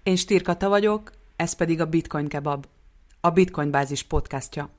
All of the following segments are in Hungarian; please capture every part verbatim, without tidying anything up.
Én Stír Kata vagyok, ez pedig a Bitcoin Kebab, a Bitcoin Bázis podcastja.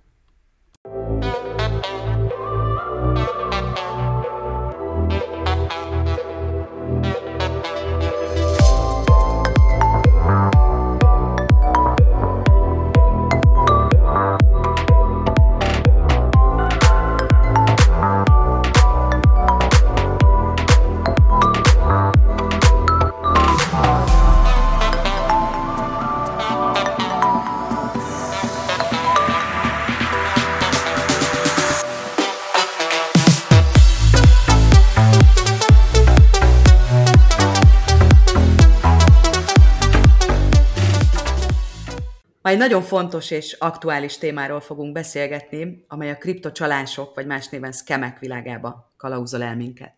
Ma egy nagyon fontos és aktuális témáról fogunk beszélgetni, amely a kriptocsalások, vagy más néven szkemek világába kalauzol el minket.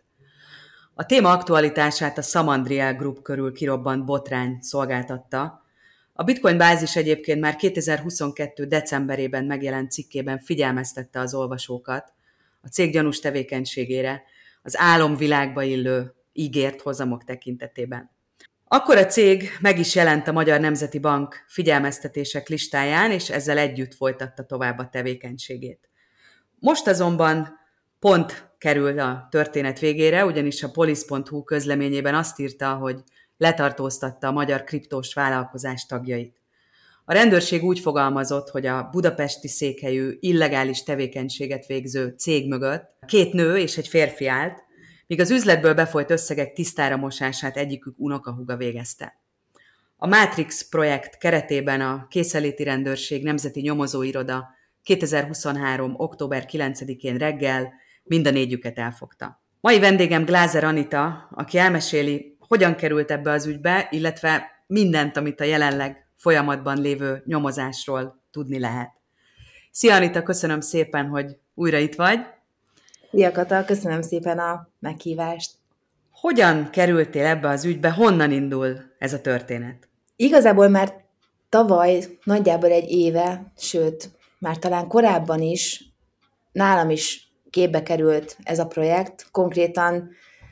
A téma aktualitását a Samandriel Group körül kirobbant botrány szolgáltatta. A Bitcoin Bázis egyébként már kétezer-huszonkettő. decemberében megjelent cikkében figyelmeztette az olvasókat a cég gyanús tevékenységére, az álomvilágba illő ígért hozamok tekintetében. Akkor a cég meg is jelent a Magyar Nemzeti Bank figyelmeztetések listáján, és ezzel együtt folytatta tovább a tevékenységét. Most azonban pont kerül a történet végére, ugyanis a polisz pont hu közleményében azt írta, hogy letartóztatta a magyar kriptós vállalkozás tagjait. A rendőrség úgy fogalmazott, hogy a budapesti székhelyű illegális tevékenységet végző cég mögött két nő és egy férfi állt, míg az üzletből befolyt összegek tisztára mosását egyikük unokahúga végezte. A Matrix projekt keretében a Készenléti Rendőrség Nemzeti Nyomozóiroda kétezer-huszonhárom. október kilencedikén reggel mind a négyüket elfogta. Mai vendégem Glázer Anita, aki elmeséli, hogyan került ebbe az ügybe, illetve mindent, amit a jelenleg folyamatban lévő nyomozásról tudni lehet. Szia Anita, köszönöm szépen, hogy újra itt vagy. Szia Kata, köszönöm szépen a meghívást. Hogyan kerültél ebbe az ügybe, honnan indul ez a történet? Igazából már tavaly, nagyjából egy éve, sőt, már talán korábban is, nálam is képbe került ez a projekt, konkrétan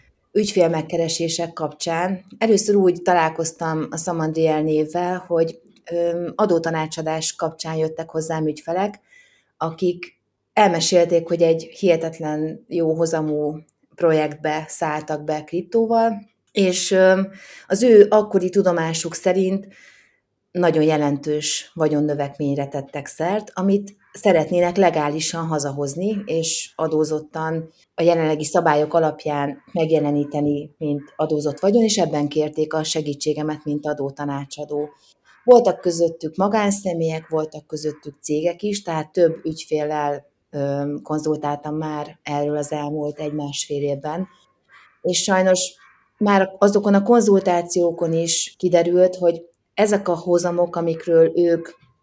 ügyfélmegkeresések kapcsán. Először úgy találkoztam a Samandriel névvel, hogy adótanácsadás kapcsán jöttek hozzám ügyfelek, akik elmesélték, hogy egy hihetetlen jó hozamú projektbe szálltak be kriptóval, és az ő akkori tudomásuk szerint nagyon jelentős vagyonnövekményre tettek szert, amit szeretnének legálisan hazahozni, és adózottan a jelenlegi szabályok alapján megjeleníteni, mint adózott vagyon, és ebben kérték a segítségemet, mint adótanácsadó. Voltak közöttük magánszemélyek, voltak közöttük cégek is, tehát több ügyféllel konzultáltam már erről az elmúlt egy-másfél évben, és sajnos már azokon a konzultációkon is kiderült, hogy ezek a hozamok, amikről ők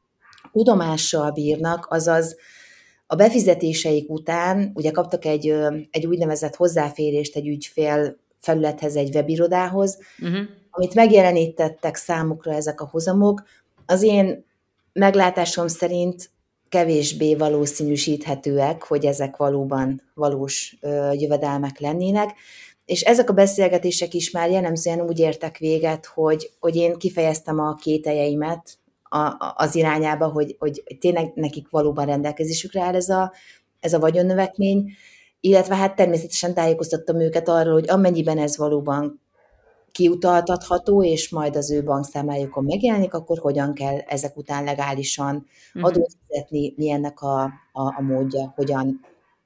tudomással bírnak, azaz a befizetéseik után ugye kaptak egy, egy úgynevezett hozzáférést egy ügyfél felülethez, egy webirodához, uh-huh. amit megjelenítettek számukra ezek a hozamok, az én meglátásom szerint kevésbé valószínűsíthetőek, hogy ezek valóban valós ö, jövedelmek lennének, és ezek a beszélgetések is már jellemzően úgy értek véget, hogy, hogy én kifejeztem a kételjeimet a, a, az irányába, hogy, hogy tényleg nekik valóban rendelkezésükre áll ez a, ez a vagyonnövekmény, illetve hát természetesen tájékoztattam őket arról, hogy amennyiben ez valóban kiutaltatható, és majd az ő bankszámlájukon megjelenik, akkor hogyan kell ezek után legálisan adót fizetni, mi ennek a, a, a módja, hogyan,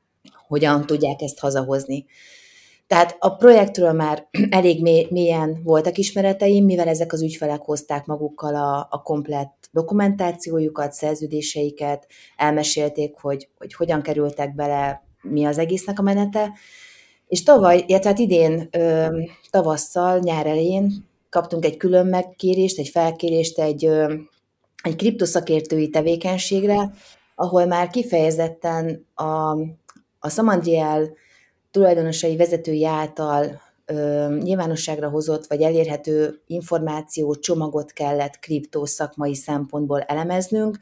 hogyan tudják ezt hazahozni. Tehát a projektről már elég mély, mélyen voltak ismereteim, mivel ezek az ügyfelek hozták magukkal a, a komplett dokumentációjukat, szerződéseiket, elmesélték, hogy, hogy hogyan kerültek bele, mi az egésznek a menete, és tavaly, illetve hát idén ö, tavasszal, nyár elején kaptunk egy külön megkérést, egy felkérést egy, ö, egy kriptoszakértői tevékenységre, ahol már kifejezetten a, a Samandriel tulajdonosai vezetői által ö, nyilvánosságra hozott vagy elérhető információ csomagot kellett kriptó szakmai szempontból elemeznünk,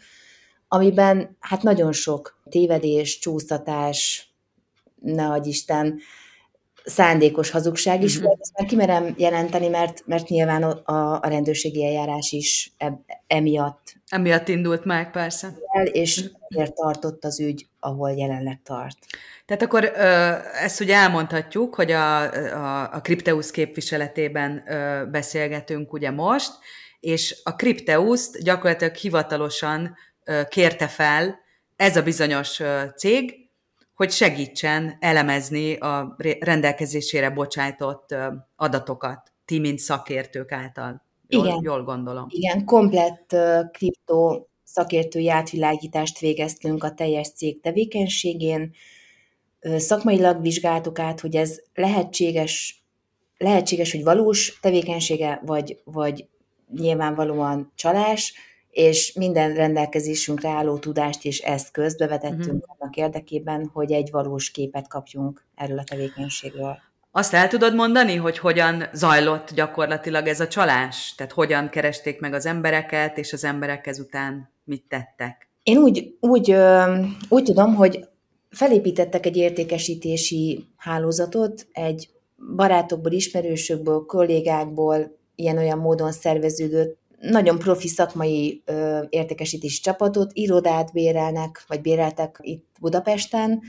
amiben hát nagyon sok tévedés, csúsztatás, ne adj Isten, szándékos hazugság is Uh-huh. volt, ezt már kimerem jelenteni, mert, mert nyilván a, a rendőrségi eljárás is eb, emiatt Emiatt indult meg, persze. el, és ezért tartott az ügy, ahol jelenleg tart. Tehát akkor ezt ugye elmondhatjuk, hogy a, a, a Crypteus képviseletében beszélgetünk ugye most, és a Crypteust gyakorlatilag hivatalosan kérte fel ez a bizonyos cég, hogy segítsen elemezni a rendelkezésére bocsájtott adatokat, ti, mint szakértők által. Jól, Igen, jól gondolom. Igen, komplett uh, kriptó szakértői átvilágítást végeztünk a teljes cég tevékenységén. Uh, szakmailag vizsgáltuk át, hogy ez lehetséges, lehetséges, hogy valós tevékenysége, vagy, vagy nyilvánvalóan csalás, és minden rendelkezésünkre álló tudást és eszközt bevetettünk uh-huh. annak érdekében, hogy egy valós képet kapjunk erről a tevékenységről. Azt el tudod mondani, hogy hogyan zajlott gyakorlatilag ez a csalás? Tehát hogyan keresték meg az embereket, és az emberek ezután mit tettek? Én úgy, úgy, úgy tudom, hogy felépítettek egy értékesítési hálózatot, egy barátokból, ismerősökből, kollégákból ilyen-olyan módon szerveződött, nagyon profi szakmai ö, értékesítési csapatot, irodát bérelnek, vagy béreltek itt Budapesten,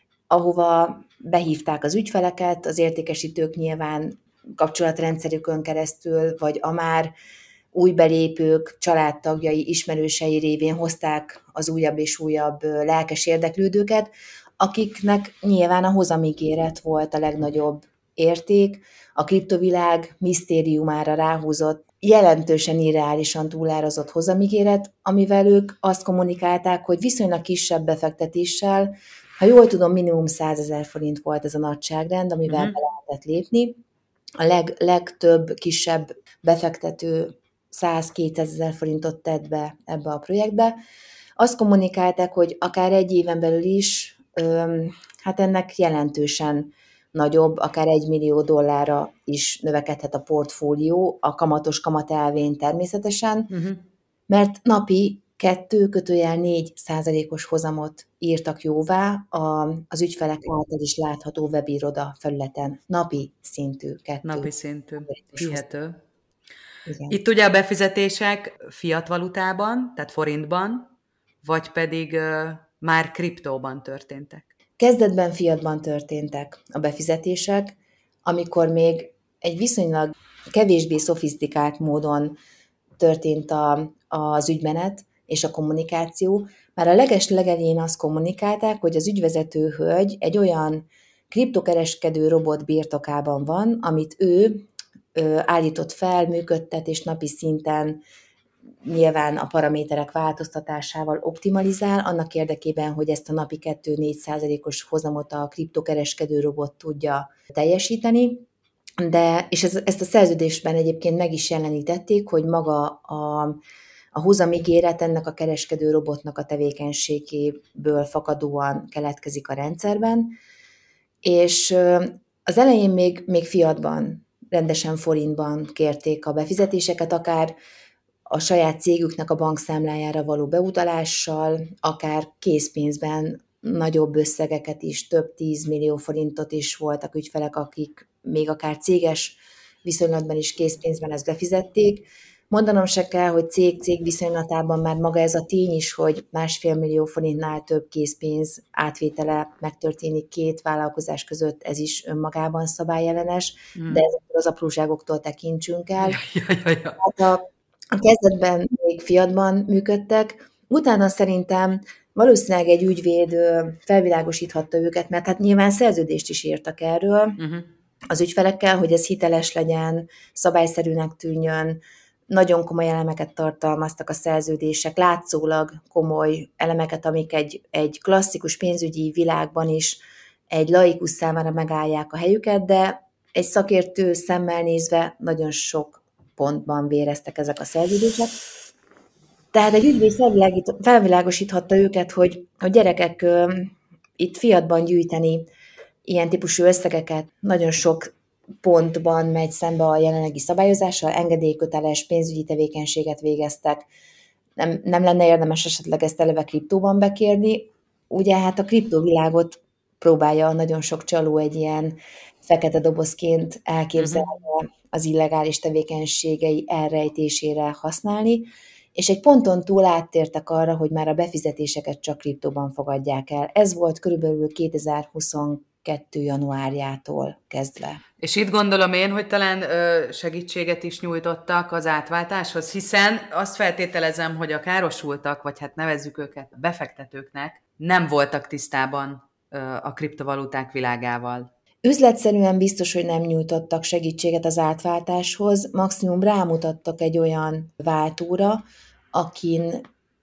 ahova behívták az ügyfeleket, az értékesítők nyilván kapcsolatrendszerükön keresztül, vagy a már új belépők, családtagjai, ismerősei révén hozták az újabb és újabb lelkes érdeklődőket, akiknek nyilván a hozamígéret volt a legnagyobb érték, a kriptovilág misztériumára ráhúzott, jelentősen irreálisan túlárazott hozamígéret, amivel ők azt kommunikálták, hogy viszonylag kisebb befektetéssel, ha jól tudom, minimum százezer forint volt ez a nagyságrend, amivel uh-huh. be lehetett lépni. A leg, legtöbb kisebb befektető száz-kétezer forintot tett be ebbe a projektbe. Azt kommunikálták, hogy akár egy éven belül is, öm, hát ennek jelentősen nagyobb, akár egy millió dollárra is növekedhet a portfólió, a kamatos kamatelvény természetesen, uh-huh. mert napi kettő kötőjel négy százalékos hozamot írtak jóvá a, az ügyfelek által is látható webíroda felületen. Napi szintű kettő. Napi szintű. Hihető. Igen. Itt ugye a befizetések fiat valutában, tehát forintban, vagy pedig uh, már kriptóban történtek? Kezdetben fiatban történtek a befizetések, amikor még egy viszonylag kevésbé szofisztikált módon történt a, az ügymenet és a kommunikáció. Már a leges legelején azt kommunikálták, hogy az ügyvezető hölgy egy olyan kriptokereskedő robot birtokában van, amit ő ö, állított fel, működtet, és napi szinten nyilván a paraméterek változtatásával optimalizál, annak érdekében, hogy ezt a napi kettő-négy százalékos hozamot a kriptokereskedő robot tudja teljesíteni. De, és ez, ezt a szerződésben egyébként meg is jelenítették, hogy maga a, a hozamígéret ennek a kereskedő robotnak a tevékenységéből fakadóan keletkezik a rendszerben, és az elején még, még fiatban, rendesen forintban kérték a befizetéseket, akár a saját cégüknek a bankszámlájára való beutalással, akár készpénzben nagyobb összegeket is, több tízmillió forintot is voltak ügyfelek, akik még akár céges viszonylatban is készpénzben ezt befizették. Mondanom se kell, hogy cég-cég viszonylatában már maga ez a tény is, hogy másfél millió forintnál több készpénz átvétele megtörténik két vállalkozás között, ez is önmagában szabályellenes, hmm. de ezekről az apróságoktól tekintsünk el. Ja, ja, ja, ja. Hát a, a kezdetben még fiatban működtek, utána szerintem valószínűleg egy ügyvéd felvilágosíthatta őket, mert hát nyilván szerződést is írtak erről uh-huh. az ügyfelekkel, hogy ez hiteles legyen, szabályszerűnek tűnjön, nagyon komoly elemeket tartalmaztak a szerződések, látszólag komoly elemeket, amik egy, egy klasszikus pénzügyi világban is egy laikus számára megállják a helyüket, de egy szakértő szemmel nézve nagyon sok pontban véreztek ezek a szerződések. Tehát egy ügyvéd felvilágosíthatta őket, hogy a gyerekek uh, itt fiatban gyűjteni ilyen típusú összegeket nagyon sok pontban megy szembe a jelenlegi szabályozással, engedélyköteles pénzügyi tevékenységet végeztek. Nem, nem lenne érdemes esetleg ezt eleve kriptóban bekérni. Ugye hát a kriptovilágot próbálja nagyon sok csaló egy ilyen fekete dobozként elképzelve Uh-huh. az illegális tevékenységei elrejtésére használni, és egy ponton túl áttértek arra, hogy már a befizetéseket csak kriptóban fogadják el. Ez volt körülbelül kétezer-huszonkettő januárjától kezdve. És itt gondolom én, hogy talán ö, segítséget is nyújtottak az átváltáshoz, hiszen azt feltételezem, hogy a károsultak, vagy hát nevezzük őket befektetőknek, nem voltak tisztában ö, a kriptovaluták világával. Üzletszerűen biztos, hogy nem nyújtottak segítséget az átváltáshoz, maximum rámutattak egy olyan váltóra, akin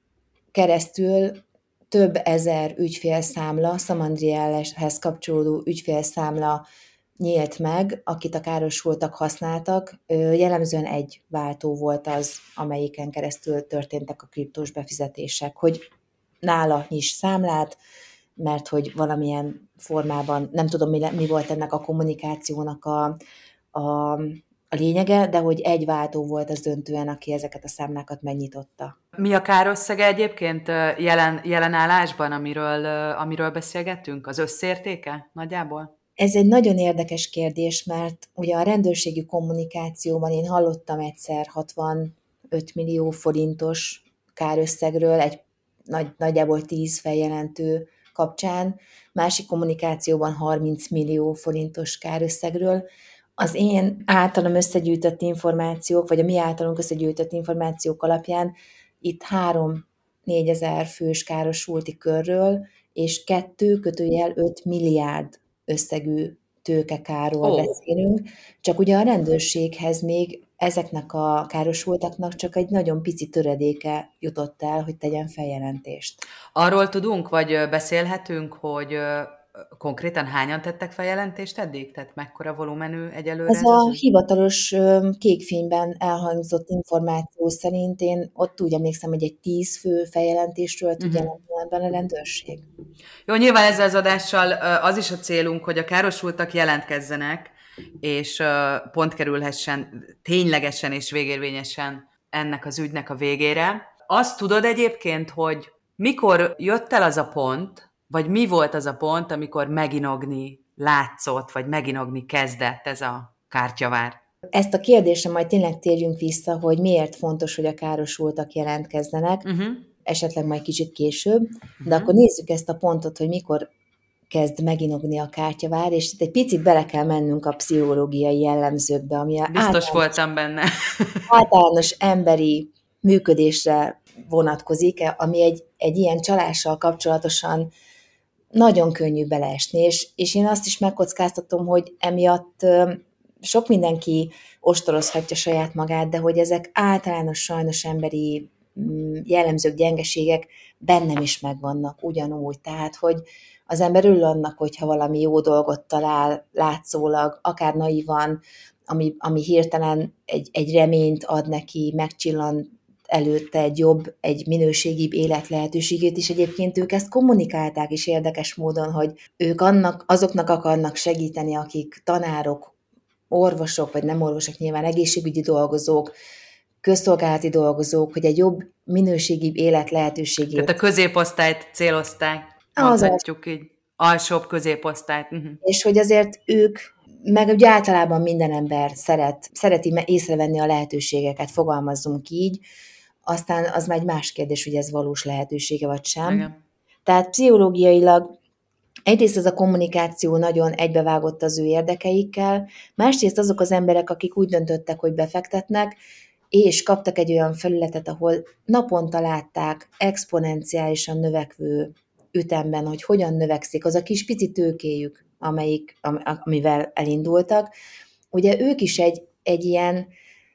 keresztül több ezer ügyfélszámla, Samandrielhez kapcsolódó ügyfélszámla nyílt meg, akit a károsultak használtak. Jellemzően egy váltó volt az, amelyiken keresztül történtek a kriptós befizetések, hogy nála nyis számlát, mert hogy valamilyen formában, nem tudom, mi, mi volt ennek a kommunikációnak a, a, a lényege, de hogy egy váltó volt az döntően, aki ezeket a számlákat megnyitotta. Mi a kárösszege egyébként jelen, jelen állásban, amiről, amiről beszélgettünk? Az összértéke nagyjából? Ez egy nagyon érdekes kérdés, mert ugye a rendőrségi kommunikációban én hallottam egyszer hatvanöt millió forintos kárösszegről, egy nagy, nagyjából tíz feljelentő kapcsán, másik kommunikációban harminc millió forintos kárösszegről. Az én általam összegyűjtött információk, vagy a mi általunk összegyűjtött információk alapján itt három-négyezer fős károsulti körről, és kettő kötőjel öt milliárd összegű tőkekáról Ó. beszélünk, csak ugye a rendőrséghez még ezeknek a károsultaknak csak egy nagyon pici töredéke jutott el, hogy tegyen feljelentést. Arról tudunk, vagy beszélhetünk, hogy konkrétan hányan tettek feljelentést eddig? Tehát mekkora volumenű egyelőre ez? Ez a hivatalos kékfényben elhangzott információ szerint én ott úgy emlékszem, hogy egy tíz fő feljelentésről tud jelen pillanatban a rendőrség. Jó, nyilván ezzel az adással az is a célunk, hogy a károsultak jelentkezzenek, és pont kerülhessen ténylegesen és végérvényesen ennek az ügynek a végére. Azt tudod egyébként, hogy mikor jött el az a pont, vagy mi volt az a pont, amikor meginogni látszott, vagy meginogni kezdett ez a kártyavár? Ezt a kérdésre majd tényleg térjünk vissza, hogy miért fontos, hogy a károsultak jelentkezzenek, uh-huh. esetleg majd kicsit később, uh-huh. de akkor nézzük ezt a pontot, hogy mikor kezd meginogni a kártyavár, és itt egy picit bele kell mennünk a pszichológiai jellemzőkbe, ami a Biztos voltam benne. általános emberi működésre vonatkozik, ami egy, egy ilyen csalással kapcsolatosan nagyon könnyű beleesni, és, és én azt is megkockáztatom, hogy emiatt sok mindenki ostorozhatja saját magát, de hogy ezek általános sajnos emberi jellemzők, gyengeségek bennem is megvannak ugyanúgy. Tehát, hogy az ember örül annak, hogyha valami jó dolgot talál látszólag, akár naívan, ami, ami hirtelen egy, egy reményt ad neki, megcsillan előtte egy jobb, egy minőségibb élet lehetőségét, és egyébként ők ezt kommunikálták is érdekes módon, hogy ők annak, azoknak akarnak segíteni, akik tanárok, orvosok, vagy nem orvosok, nyilván egészségügyi dolgozók, közszolgálati dolgozók, hogy egy jobb, minőségibb élet lehetőségét. Tehát a középosztályt célozták, mondhatjuk így, alsóbb középosztályt. Uh-huh. És hogy azért ők, meg ugye általában minden ember szeret, szereti észrevenni a lehetőségeket, fogalmazzunk így, aztán az már egy más kérdés, hogy ez valós lehetősége vagy sem. Igen. Tehát pszichológiailag egyrészt ez a kommunikáció nagyon egybevágott az ő érdekeikkel, másrészt azok az emberek, akik úgy döntöttek, hogy befektetnek, és kaptak egy olyan felületet, ahol naponta látták exponenciálisan növekvő ütemben, hogy hogyan növekszik az a kis pici tőkéjük, amelyik, amivel elindultak. Ugye ők is egy, egy ilyen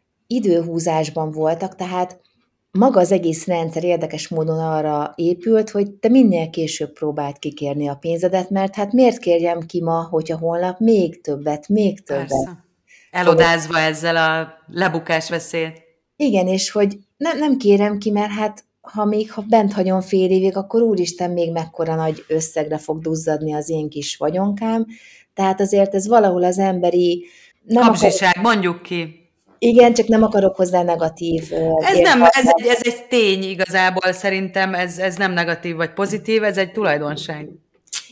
időhúzásban voltak, tehát maga az egész rendszer érdekes módon arra épült, hogy te minél később próbáld kikérni a pénzedet, mert hát miért kérjem ki ma, hogyha holnap még többet, még többet. Persze. Elodázva ezzel a lebukás veszélyt. Igen, és hogy nem, nem kérem ki, mert hát ha még ha bent hagyom fél évig, akkor úristen még mekkora nagy összegre fog duzzadni az én kis vagyonkám. Tehát azért ez valahol az emberi... Kapzsiság, akar... mondjuk ki. Igen, csak nem akarok hozzá negatív... Ez nem, ez egy, ez egy tény igazából, szerintem ez, ez nem negatív vagy pozitív, ez egy tulajdonság.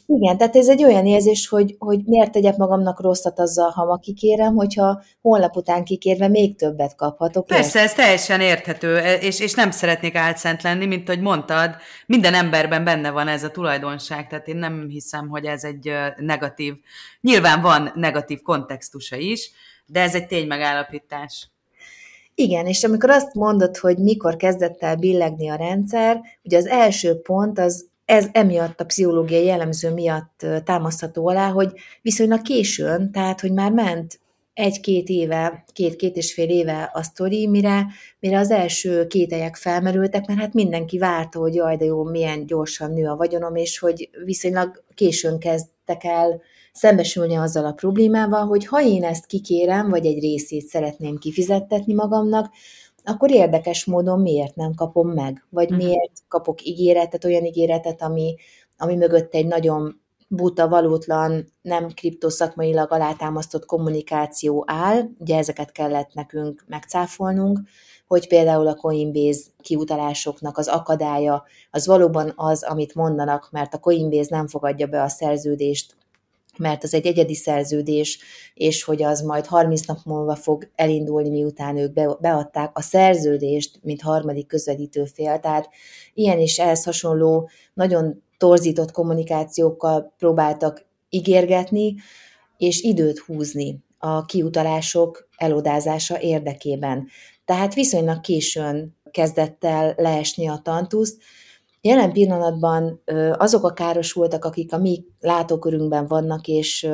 Igen, tehát ez egy olyan érzés, hogy, hogy miért tegyek magamnak rosszat azzal, ha ma kikérem, hogyha holnap után kikérve még többet kaphatok, ért? Persze, ez teljesen érthető, és, és nem szeretnék álszent lenni, mint ahogy mondtad, minden emberben benne van ez a tulajdonság, tehát én nem hiszem, hogy ez egy negatív, nyilván van negatív kontextusa is, de ez egy ténymegállapítás. Igen, és amikor azt mondod, hogy mikor kezdett el billegni a rendszer, ugye az első pont az ez emiatt a pszichológiai jellemző miatt támasztható alá, hogy viszonylag későn, tehát hogy már ment egy-két éve, két-két és fél éve a sztori, mire, mire az első kételyek felmerültek, mert hát mindenki várta, hogy jaj, de jó, milyen gyorsan nő a vagyonom, és hogy viszonylag későn kezdtek el szembesülni azzal a problémával, hogy ha én ezt kikérem, vagy egy részét szeretném kifizettetni magamnak, akkor érdekes módon miért nem kapom meg? Vagy Uh-huh. miért kapok ígéretet, olyan ígéretet, ami, ami mögött egy nagyon buta, valótlan, nem kriptoszakmailag alátámasztott kommunikáció áll, ugye ezeket kellett nekünk megcáfolnunk, hogy például a Coinbase kiutalásoknak az akadálya az valóban az, amit mondanak, mert a Coinbase nem fogadja be a szerződést, mert az egy egyedi szerződés, és hogy az majd harminc nap múlva fog elindulni, miután ők beadták a szerződést, mint harmadik közvetítő fél. Tehát ilyen és ehhez hasonló, nagyon torzított kommunikációkkal próbáltak ígérgetni, és időt húzni a kiutalások elodázása érdekében. Tehát viszonylag későn kezdett el leesni a tantusz. Jelen pillanatban azok a károsultak, akik a mi látókörünkben vannak, és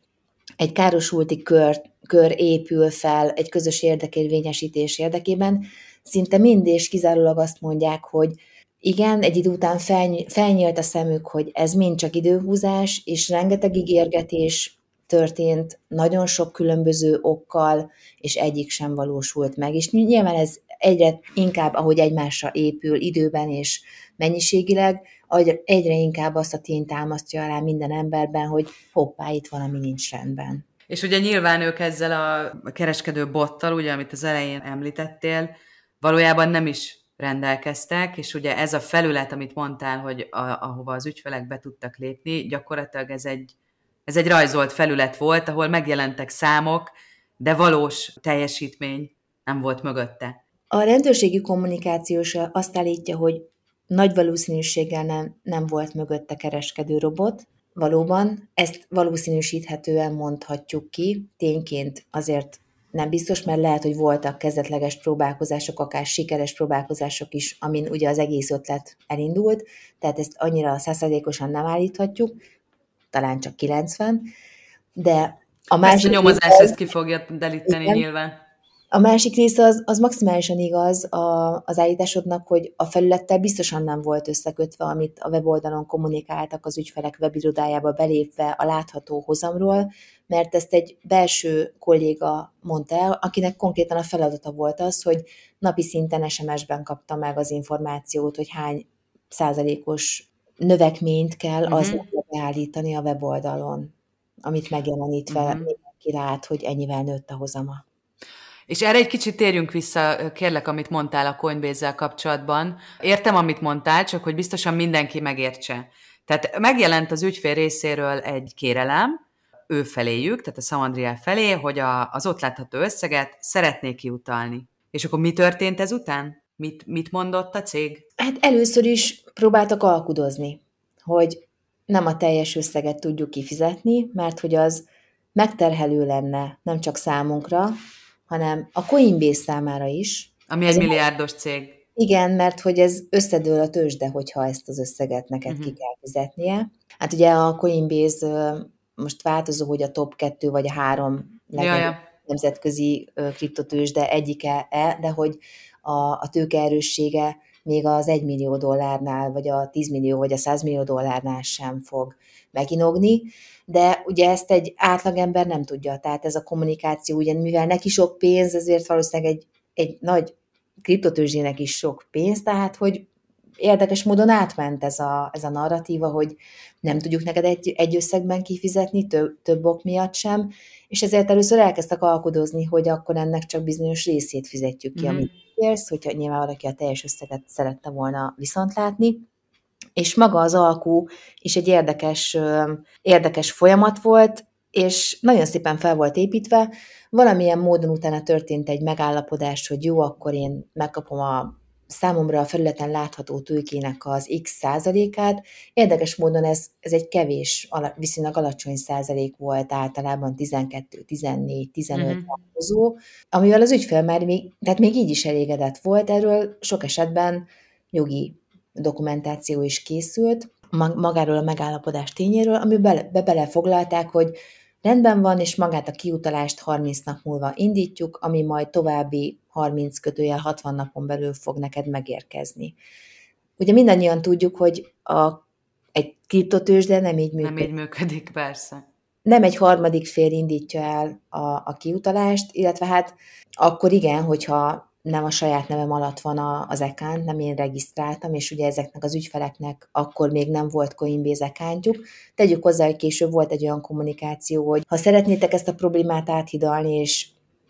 egy károsulti kör, kör épül fel egy közös érdekérvényesítés érdekében, szinte mind és kizárólag azt mondják, hogy igen, egy idő után felny- felnyílt a szemük, hogy ez mind csak időhúzás, és rengeteg ígérgetés történt, nagyon sok különböző okkal, és egyik sem valósult meg. És nyilván ez egyre inkább, ahogy egymásra épül időben és mennyiségileg, egyre inkább azt a tényt támasztja alá minden emberben, hogy hoppá, itt valami nincs rendben. És ugye nyilván ők ezzel a kereskedő bottal, ugye, amit az elején említettél, valójában nem is rendelkeztek, és ugye ez a felület, amit mondtál, hogy a, ahova az ügyfelek be tudtak lépni, gyakorlatilag ez egy, ez egy rajzolt felület volt, ahol megjelentek számok, de valós teljesítmény nem volt mögötte. A rendőrségi kommunikációs azt állítja, hogy nagy valószínűséggel nem, nem volt mögötte kereskedő robot. Valóban, ezt valószínűsíthetően mondhatjuk ki, tényként azért nem biztos, mert lehet, hogy voltak kezdetleges próbálkozások, akár sikeres próbálkozások is, amin ugye az egész ötlet elindult, tehát ezt annyira százszerzékosan nem állíthatjuk, talán csak kilencven, de a másik... Ezt a nyomozás ezt ki fogja deríteni, igen, nyilván. A másik része az, az maximálisan igaz a, az állításodnak, hogy a felülettel biztosan nem volt összekötve, amit a weboldalon kommunikáltak az ügyfelek webirodájába belépve a látható hozamról, mert ezt egy belső kolléga mondta el, akinek konkrétan a feladata volt az, hogy napi szinten es em es-ben kapta meg az információt, hogy hány százalékos növekményt kell uh-huh. aznapra beállítani a weboldalon, amit megjelenítve uh-huh. mindenki lát, hogy ennyivel nőtt a hozama. És erre egy kicsit térjünk vissza, kérlek, amit mondtál a Coinbase-zel kapcsolatban. Értem, amit mondtál, csak hogy biztosan mindenki megértse. Tehát megjelent az ügyfél részéről egy kérelem, ő feléjük, tehát a Samandria felé, hogy a, az ott látható összeget szeretnék kiutalni. És akkor mi történt ezután? Mit, mit mondott a cég? Hát először is próbáltak alkudozni, hogy nem a teljes összeget tudjuk kifizetni, mert hogy az megterhelő lenne nem csak számunkra, hanem a Coinbase számára is. Ami egy milliárdos cég. Igen, mert hogy ez összedől a tőzsde, hogyha ezt az összeget neked uh-huh. ki kell fizetnie. Hát ugye a Coinbase most változó, hogy a top kettő vagy a három ja, ja. nemzetközi kriptotőzsde egyike-e, de hogy a, a tőkeerőssége még az egy millió dollárnál, vagy a tíz millió, vagy a száz millió dollárnál sem fog meginogni, de ugye ezt egy átlagember nem tudja, tehát ez a kommunikáció, ugye mivel neki sok pénz, ezért valószínűleg egy, egy nagy kriptotőzsdének is sok pénz, tehát hogy érdekes módon átment ez a, ez a narratíva, hogy nem tudjuk neked egy, egy összegben kifizetni, több, több ok miatt sem, és ezért először elkezdtek alkudozni, hogy akkor ennek csak bizonyos részét fizetjük ki, mm. amit kérsz, hogyha nyilván valaki a teljes összeget szerette volna viszont látni. és maga az alkú is egy érdekes, érdekes folyamat volt, és nagyon szépen fel volt építve. Valamilyen módon utána történt egy megállapodás, hogy jó, akkor én megkapom a számomra a felületen látható tőkének az X százalékát. Érdekes módon ez, ez egy kevés, viszonylag alacsony százalék volt, általában tizenkettő, tizennégy, tizenöt változó, amivel az ügyfél már még, tehát még így is elégedett volt, erről sok esetben jogi dokumentáció is készült, magáról a megállapodás tényéről, amiben be belefoglalták, hogy rendben van, és magát a kiutalást harminc nap múlva indítjuk, ami majd további harminc kötőjel hatvan napon belül fog neked megérkezni. Ugye mindannyian tudjuk, hogy a, egy kriptotőzsde nem így működik. Nem így működik, persze. Nem egy harmadik fél indítja el a, a kiutalást, illetve hát akkor igen, hogyha nem a saját nevem alatt van a, az account, nem én regisztráltam, és ugye ezeknek az ügyfeleknek akkor még nem volt Coinbase accountjuk. Tegyük hozzá, hogy később volt egy olyan kommunikáció, hogy ha szeretnétek ezt a problémát áthidalni, és,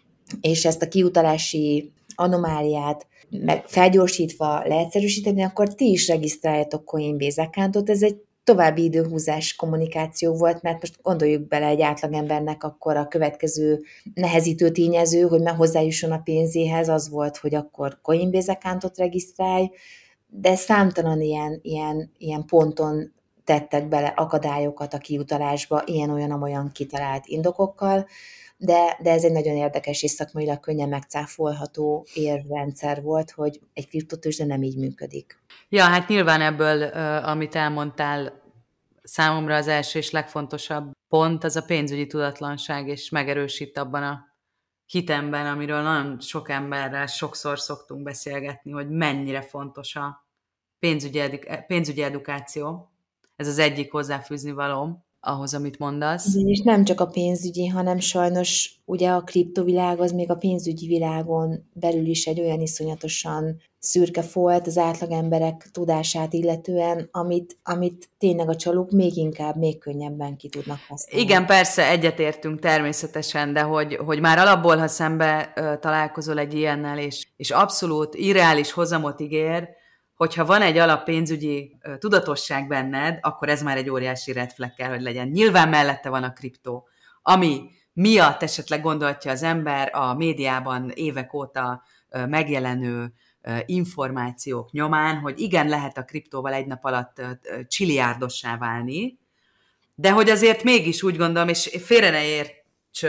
és ezt a kiutalási anomáliát meg felgyorsítva leegyszerűsíteni, akkor ti is regisztráljatok Coinbase accountot. Ez egy további időhúzás kommunikáció volt, mert most gondoljuk bele egy átlagembernek, akkor a következő nehezítő tényező, hogy már hozzájusson a pénzéhez, az volt, hogy akkor Coinbase accountot regisztrálj, de számtalan ilyen, ilyen, ilyen ponton tettek bele akadályokat a kiutalásba, ilyen-olyan-olyan kitalált indokokkal, de, de ez egy nagyon érdekes és szakmailag könnyen megcáfolható érvrendszer volt, hogy egy kriptotőzsde nem így működik. Ja, hát nyilván ebből, amit elmondtál, számomra az első és legfontosabb pont az a pénzügyi tudatlanság, és megerősít abban a hitemben, amiről nagyon sok emberrel sokszor szoktunk beszélgetni, hogy mennyire fontos a pénzügyi, edu- pénzügyi edukáció. Ez az egyik hozzáfűzni valóm ahhoz, amit mondasz. Igen, és nem csak a pénzügyi, hanem sajnos ugye a kriptovilág az még a pénzügyi világon belül is egy olyan iszonyatosan szürke folt az átlagemberek tudását illetően, amit, amit tényleg a csalók még inkább, még könnyebben ki tudnak használni. Igen, persze, egyetértünk természetesen, de hogy, hogy már alapból, ha szembe uh, találkozol egy ilyennel, és, és abszolút irreális hozamot ígér, hogyha van egy alap pénzügyi uh, tudatosság benned, akkor ez már egy óriási red flag kell, hogy legyen. Nyilván mellette van a kriptó, ami miatt esetleg gondolhatja az ember a médiában évek óta uh, megjelenő uh, információk nyomán, hogy igen, lehet a kriptóval egy nap alatt uh, csiliárdossá válni, de hogy azért mégis úgy gondolom, és félre ne érts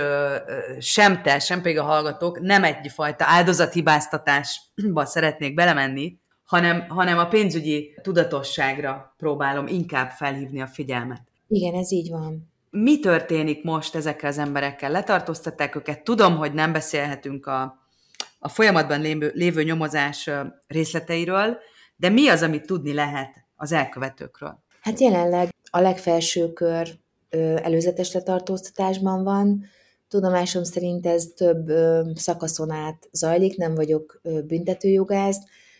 sem te, sem pedig a hallgatók, nem egyfajta áldozathibáztatásba szeretnék belemenni, hanem, hanem a pénzügyi tudatosságra próbálom inkább felhívni a figyelmet. Igen, ez így van. Mi történik most ezekkel az emberekkel? Letartóztatták őket? Tudom, hogy nem beszélhetünk a, a folyamatban lévő, lévő nyomozás részleteiről, de mi az, amit tudni lehet az elkövetőkről? Hát jelenleg a legfelső kör előzetes letartóztatásban van. Tudomásom szerint ez több szakaszon át zajlik, nem vagyok büntetőjogász,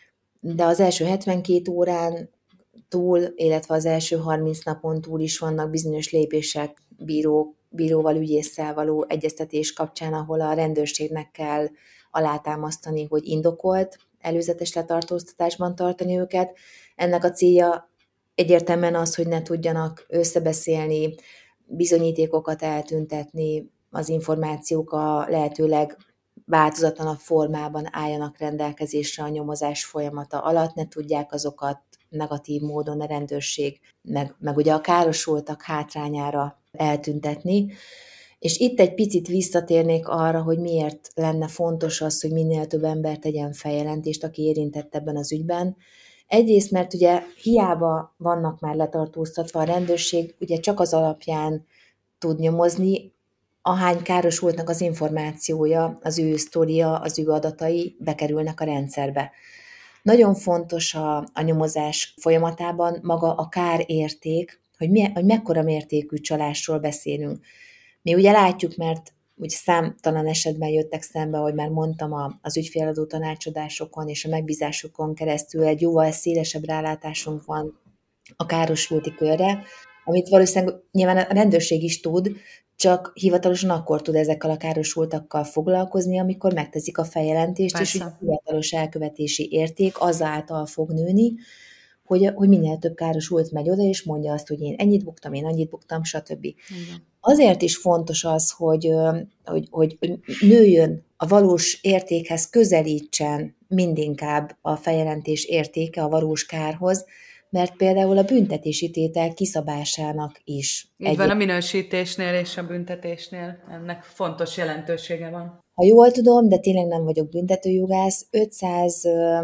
de az első hetvenkét órán túl, illetve az első harminc napon túl is vannak bizonyos lépések bíró, bíróval, ügyésszel való egyeztetés kapcsán, ahol a rendőrségnek kell alátámasztani, hogy indokolt előzetes letartóztatásban tartani őket. Ennek a célja egyértelműen az, hogy ne tudjanak összebeszélni, bizonyítékokat eltüntetni, az információk a lehetőleg változatlanabb formában álljanak rendelkezésre a nyomozás folyamata alatt, ne tudják azokat negatív módon a rendőrség, meg, meg ugye a károsultak hátrányára eltüntetni. És itt egy picit visszatérnék arra, hogy miért lenne fontos az, hogy minél több ember tegyen feljelentést, aki érintett ebben az ügyben. Egyrészt, mert ugye hiába vannak már letartóztatva, a rendőrség ugye csak az alapján tud nyomozni, ahány károsultnak az információja, az ő sztoria, az ő adatai bekerülnek a rendszerbe. Nagyon fontos a, a nyomozás folyamatában maga a kárérték, hogy, milyen, hogy mekkora mértékű csalásról beszélünk. Mi ugye látjuk, mert ugye számtalan esetben jöttek szembe, ahogy már mondtam, az ügyféladó tanácsadásokon és a megbízásokon keresztül egy jóval szélesebb rálátásunk van a károsulti körre, amit valószínűleg nyilván a rendőrség is tud, csak hivatalosan akkor tud ezekkel a károsultakkal foglalkozni, amikor megteszik a feljelentést, persze. És ugye a hivatalos elkövetési érték azáltal fog nőni, hogy, hogy minél több károsult megy oda, és mondja azt, hogy én ennyit buktam, én annyit buktam, stb. Igen. Azért is fontos az, hogy, hogy, hogy, hogy nőjön, a valós értékhez közelítsen mindinkább a feljelentés értéke a valós kárhoz, mert például a büntetési tétel kiszabásának is. Így egy van a minősítésnél és a büntetésnél, ennek fontos jelentősége van. Ha jól tudom, de tényleg nem vagyok büntetőjogász, ötszáz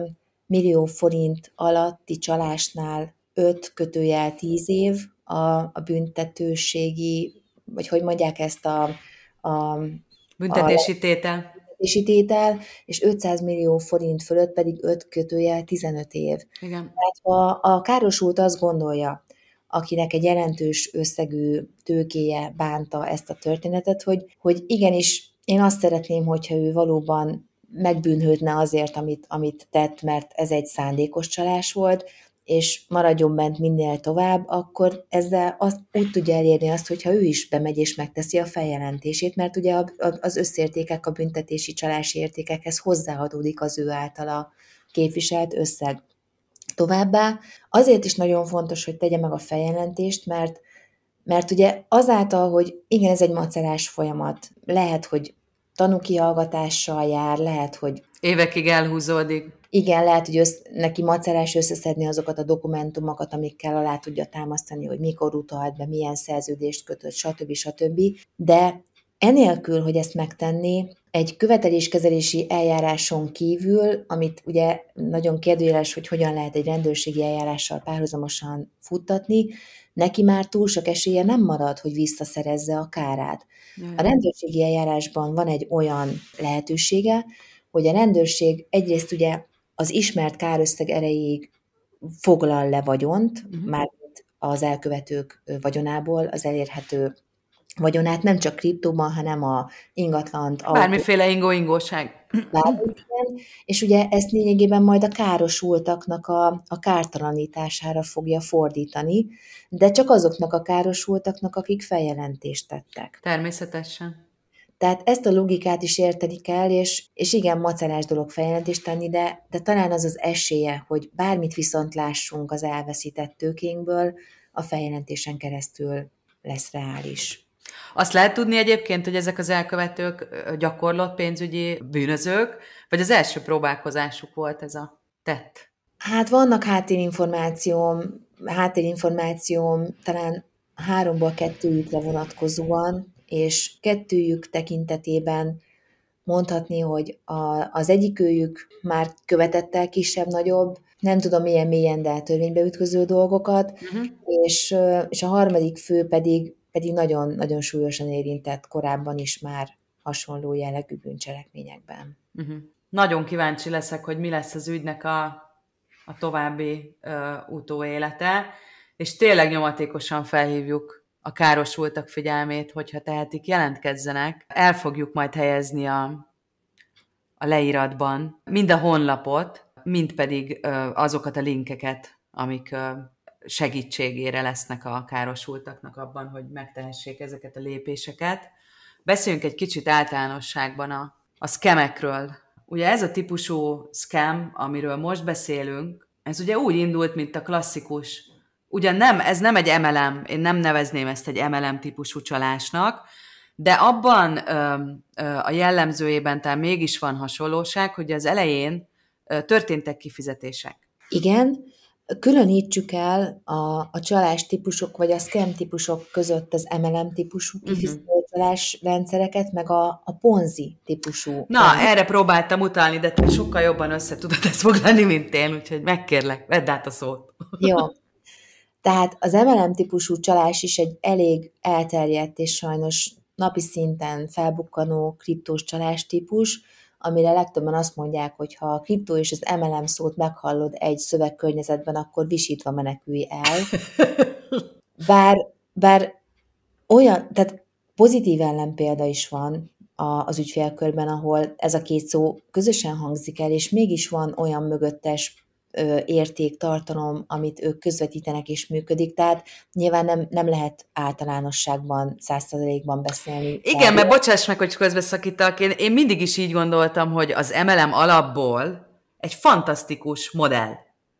millió forint alatti csalásnál öt kötőjel tíz év a, a büntetőségi, vagy hogy mondják ezt a... a büntetési tétel. Büntetési tétel, és ötszáz millió forint fölött pedig öt kötőjel tizenöt év. Igen. Tehát ha a károsult azt gondolja, akinek egy jelentős összegű tőkéje bánta ezt a történetet, hogy, hogy igenis én azt szeretném, hogyha ő valóban megbűnhődne azért, amit, amit tett, mert ez egy szándékos csalás volt, és maradjon bent minél tovább, akkor ezzel azt, úgy tudja elérni azt, hogyha ő is bemegy és megteszi a feljelentését, mert ugye az összértékek, a büntetési csalási értékekhez hozzáadódik az ő általa képviselt összeg. Továbbá azért is nagyon fontos, hogy tegye meg a feljelentést, mert, mert ugye azáltal, hogy igen, ez egy macerás folyamat, lehet, hogy tanúkihallgatással jár, lehet, hogy évekig elhúzódik. Igen, lehet, hogy össz, neki macerás összeszedni azokat a dokumentumokat, amikkel alá tudja támasztani, hogy mikor utalt be, milyen szerződést kötött, stb. stb. De enélkül, hogy ezt megtenné, egy követeléskezelési eljáráson kívül, amit ugye nagyon kérdőjeles, hogy hogyan lehet egy rendőrségi eljárással párhuzamosan futtatni, neki már túl sok esélye nem marad, hogy visszaszerezze a kárát. Mm. A rendőrségi eljárásban van egy olyan lehetősége, hogy a rendőrség egyrészt ugye az ismert kárösszeg erejéig foglal le vagyont, uh-huh. mármint az elkövetők vagyonából az elérhető vagyonát, nem csak kriptóban, hanem a ingatlant. Bármiféle ingó-ingóság. Bármiféle, és ugye ezt lényegében majd a károsultaknak a, a kártalanítására fogja fordítani, de csak azoknak a károsultaknak, akik feljelentést tettek. Természetesen. Tehát ezt a logikát is érteni kell, és, és igen, macerás dolog feljelentést tenni, de, de talán az az esélye, hogy bármit viszont lássunk az elveszített tőkénkből, a feljelentésen keresztül lesz reális. Azt lehet tudni egyébként, hogy ezek az elkövetők gyakorlott pénzügyi bűnözők, vagy az első próbálkozásuk volt ez a tett? Hát vannak háttérinformációm, háttérinformációm talán háromból kettőjükre vonatkozóan, és kettőjük tekintetében mondhatni, hogy a, az egyikőjük már követett el kisebb-nagyobb, nem tudom milyen mélyen, de törvénybe ütköző dolgokat, uh-huh. és, és a harmadik fő pedig, pedig nagyon, nagyon súlyosan érintett korábban is már hasonló jellegű bűncselekményekben. Uh-huh. Nagyon kíváncsi leszek, hogy mi lesz az ügynek a, a további uh, utóélete, és tényleg nyomatékosan felhívjuk a károsultak figyelmét, hogyha tehetik, jelentkezzenek. El fogjuk majd helyezni a, a leíratban mind a honlapot, mind pedig ö, azokat a linkeket, amik ö, segítségére lesznek a károsultaknak abban, hogy megtehessék ezeket a lépéseket. Beszéljünk egy kicsit általánosságban a, a scamekről. Ugye ez a típusú scam, amiről most beszélünk, ez ugye úgy indult, mint a klasszikus. Ugyan nem, ez nem egy em el em, én nem nevezném ezt egy em el em típusú csalásnak, de abban ö, ö, a jellemzőjében talán mégis van hasonlóság, hogy az elején ö, történtek kifizetések. Igen, különítsük el a, a csalás típusok, vagy a scam típusok között az em el em típusú kifizető uh-huh. csalás rendszereket, meg a, a ponzi típusú. Na, rendszerek. Erre próbáltam utalni, de te sokkal jobban össze tudod ezt foglalni, mint én, úgyhogy megkérlek, vedd át a szót. Jó. Tehát az em el em típusú csalás is egy elég elterjedt és sajnos napi szinten felbukkanó kriptós csalás típus, amire legtöbben azt mondják, hogy ha a kriptó és az em el em szót meghallod egy szövegkörnyezetben, akkor visítva menekülj el. Bár, bár olyan, tehát pozitív ellenpélda is van az ügyfélkörben, ahol ez a két szó közösen hangzik el, és mégis van olyan mögöttes érték, tartalom, amit ők közvetítenek és működik, tehát nyilván nem, nem lehet általánosságban, száz százalékban beszélni. Igen, mert bocsáss meg, hogy közbeszakítak, én, én mindig is így gondoltam, hogy az em el em alapból egy fantasztikus modell.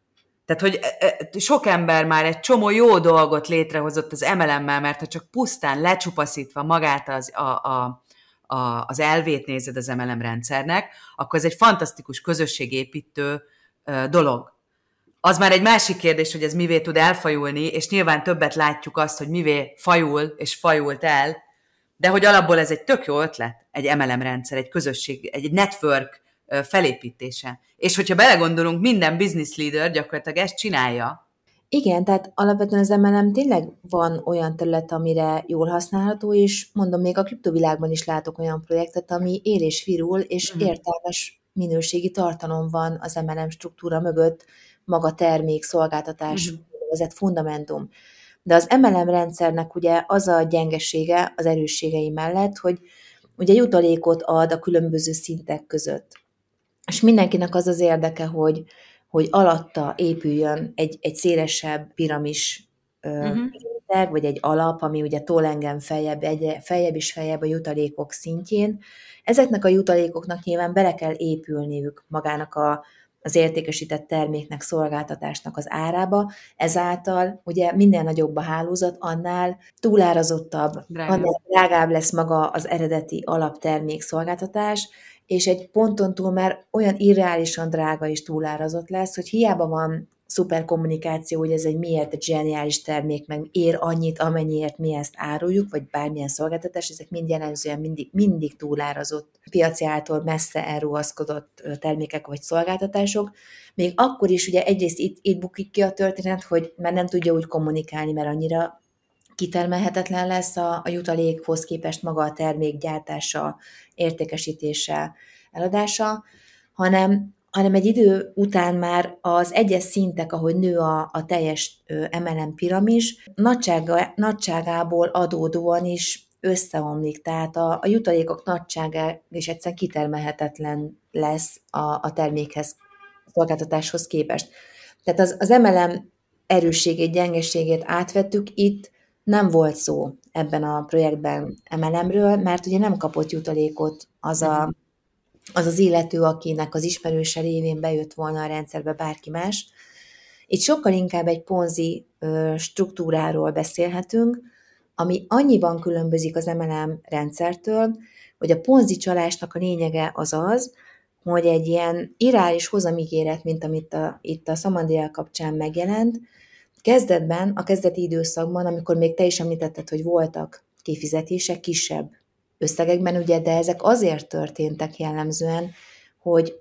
Tehát, hogy sok ember már egy csomó jó dolgot létrehozott az em el em-mel, mert ha csak pusztán lecsupaszítva magát az, a, a, a, az elvét nézed az em el em rendszernek, akkor ez egy fantasztikus közösségépítő dolog. Az már egy másik kérdés, hogy ez mivé tud elfajulni, és nyilván többet látjuk azt, hogy mivé fajul és fajult el, de hogy alapból ez egy tök jó ötlet, egy em el em rendszer, egy közösség, egy network felépítése. És hogyha belegondolunk, minden business leader gyakorlatilag ezt csinálja. Igen, tehát alapvetően az em el em tényleg van olyan terület, amire jól használható, és mondom, még a kriptovilágban is látok olyan projektet, ami él és virul, és uh-huh. értelmes minőségi tartalom van az em el em struktúra mögött, maga termék, szolgáltatás, uh-huh. vezet fundamentum. De az em el em rendszernek ugye az a gyengesége az erősségei mellett, hogy ugye jutalékot ad a különböző szintek között. És mindenkinek az az érdeke, hogy, hogy alatta épüljön egy, egy szélesebb piramis uh-huh. uh, vagy egy alap, ami ugye tol engem feljebb, egy, feljebb és feljebb a jutalékok szintjén. Ezeknek a jutalékoknak nyilván bele kell épülniük magának a az értékesített terméknek, szolgáltatásnak az árába, ezáltal ugye minél nagyobb a hálózat, annál túlárazottabb, drágább. annál drágább lesz maga az eredeti alaptermék szolgáltatás, és egy ponton túl már olyan irreálisan drága és túlárazott lesz, hogy hiába van szuper kommunikáció, hogy ez egy miért egy zseniális termék, meg ér annyit, amennyiért mi ezt áruljuk, vagy bármilyen szolgáltatás, ezek mind jellemzően mindig, mindig túlárazott, piaci által messze elruhaszkodott termékek vagy szolgáltatások. Még akkor is ugye egyrészt itt, itt bukik ki a történet, hogy már nem tudja úgy kommunikálni, mert annyira kitermelhetetlen lesz a, a jutalékhoz képest maga a termék gyártása, értékesítése, eladása, hanem hanem egy idő után már az egyes szintek, ahogy nő a, a teljes em el em piramis, nagysága, nagyságából adódóan is összeomlik, tehát a, a jutalékok nagysága is egyszerűen kitermelhetetlen lesz a, a termékhez, a szolgáltatáshoz képest. Tehát az, az em el em erősségét, gyengeségét átvettük, itt nem volt szó ebben a projektben em el emről, mert ugye nem kapott jutalékot az a az az illető, akinek az ismerőse révén bejött volna a rendszerbe bárki más. Itt sokkal inkább egy ponzi struktúráról beszélhetünk, ami annyiban különbözik az em el em rendszertől, hogy a ponzi csalásnak a lényege az az, hogy egy ilyen irreális hozamígéret, mint amit a, itt a Samandriel kapcsán megjelent, kezdetben, a kezdeti időszakban, amikor még te is említetted, hogy voltak kifizetések kisebb összegekben, ugye, de ezek azért történtek jellemzően, hogy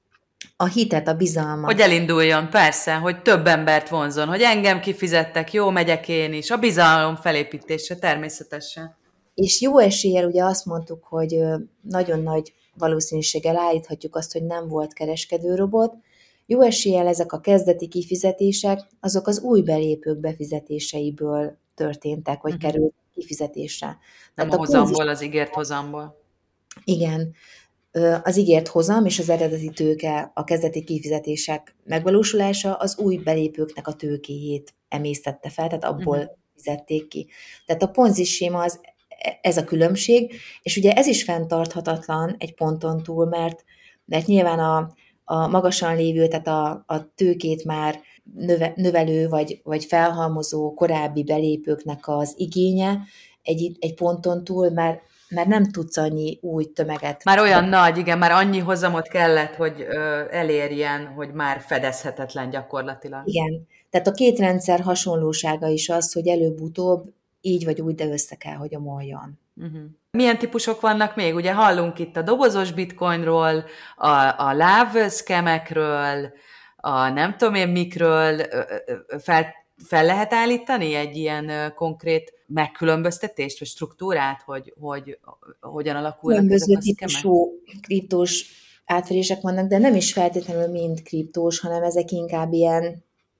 a hitet, a bizalmat. Hogy elinduljon, persze, hogy több embert vonzon, hogy engem kifizettek, jó, megyek én is, a bizalom felépítése természetesen. És jó eséllyel ugye azt mondtuk, hogy nagyon nagy valószínűséggel állíthatjuk azt, hogy nem volt kereskedőrobot. Jó eséllyel ezek a kezdeti kifizetések, azok az új belépők befizetéseiből történtek, vagy uh-huh. került kifizetésre. Nem Tehát a hozamból, az ígért hozamból. Igen. Az ígért hozam és az eredeti tőke, a kezdeti kifizetések megvalósulása az új belépőknek a tőkéjét emésztette fel, tehát abból uh-huh. fizették ki. Tehát a ponzi séma az ez a különbség, és ugye ez is fenntarthatatlan egy ponton túl, mert, mert nyilván a, a magasan lévő, tehát a, a tőkét már növe, növelő vagy, vagy felhalmozó korábbi belépőknek az igénye egy, egy ponton túl már, már nem tudsz annyi új tömeget. Már olyan de... nagy, igen, már annyi hozamot kellett, hogy ö, elérjen, hogy már fedezhetetlen gyakorlatilag. Igen, tehát a két rendszer hasonlósága is az, hogy előbb-utóbb így vagy úgy, de össze kell, hogy omoljon. Uh-huh. Milyen típusok vannak még? Ugye hallunk itt a dobozos bitcoinról, a, a láv szkemekről, a nem tudom én mikről. Fel, fel lehet állítani egy ilyen konkrét megkülönböztetést, vagy struktúrát, hogy, hogy hogyan alakulnak különböző ezek a szkemek? Típusú kriptós átverések vannak, de nem is feltétlenül mind kriptós, hanem ezek inkább ilyen,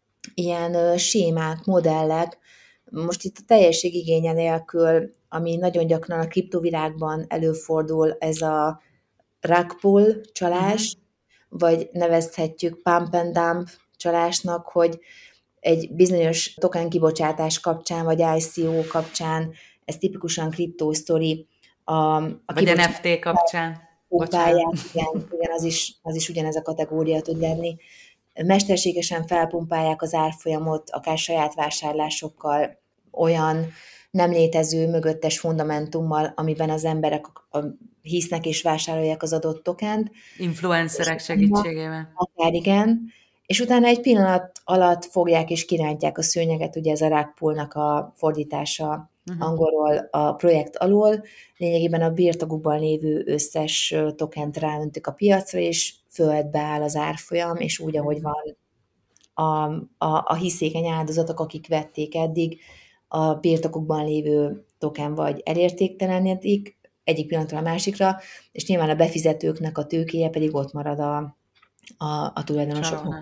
ilyen sémák, modellek. Most itt a teljesség igénye nélkül, ami nagyon gyakran a kriptovilágban előfordul, ez a rug pull csalás, uh-huh. vagy nevezhetjük pump and dump csalásnak, hogy egy bizonyos token kibocsátás kapcsán, vagy i cé o kapcsán, ez tipikusan kriptó sztori. A, a vagy en ef té kapcsán. Pályát, igen, igen az, is, az is ugyanez a kategória tud lenni. mesterségesen felpumpálják az árfolyamot, akár saját vásárlásokkal, olyan nem létező mögöttes fundamentummal, amiben az emberek hisznek és vásárolják az adott tokent. Influencerek segítségével. Akár igen, és utána egy pillanat alatt fogják és kirántják a szőnyeget, ugye ez a rug pullnak a fordítása uh-huh. angolról a projekt alól, lényegében a birtokukban lévő összes tokent ráöntik a piacra, és földbe áll az árfolyam, és úgy, ahogy van a, a, a hiszékeny áldozatok, akik vették eddig, a birtokukban lévő token vagy elértéktelenedik egyik pillanatra a másikra, és nyilván a befizetőknek a tőkéje pedig ott marad a, a, a tulajdonosoknak.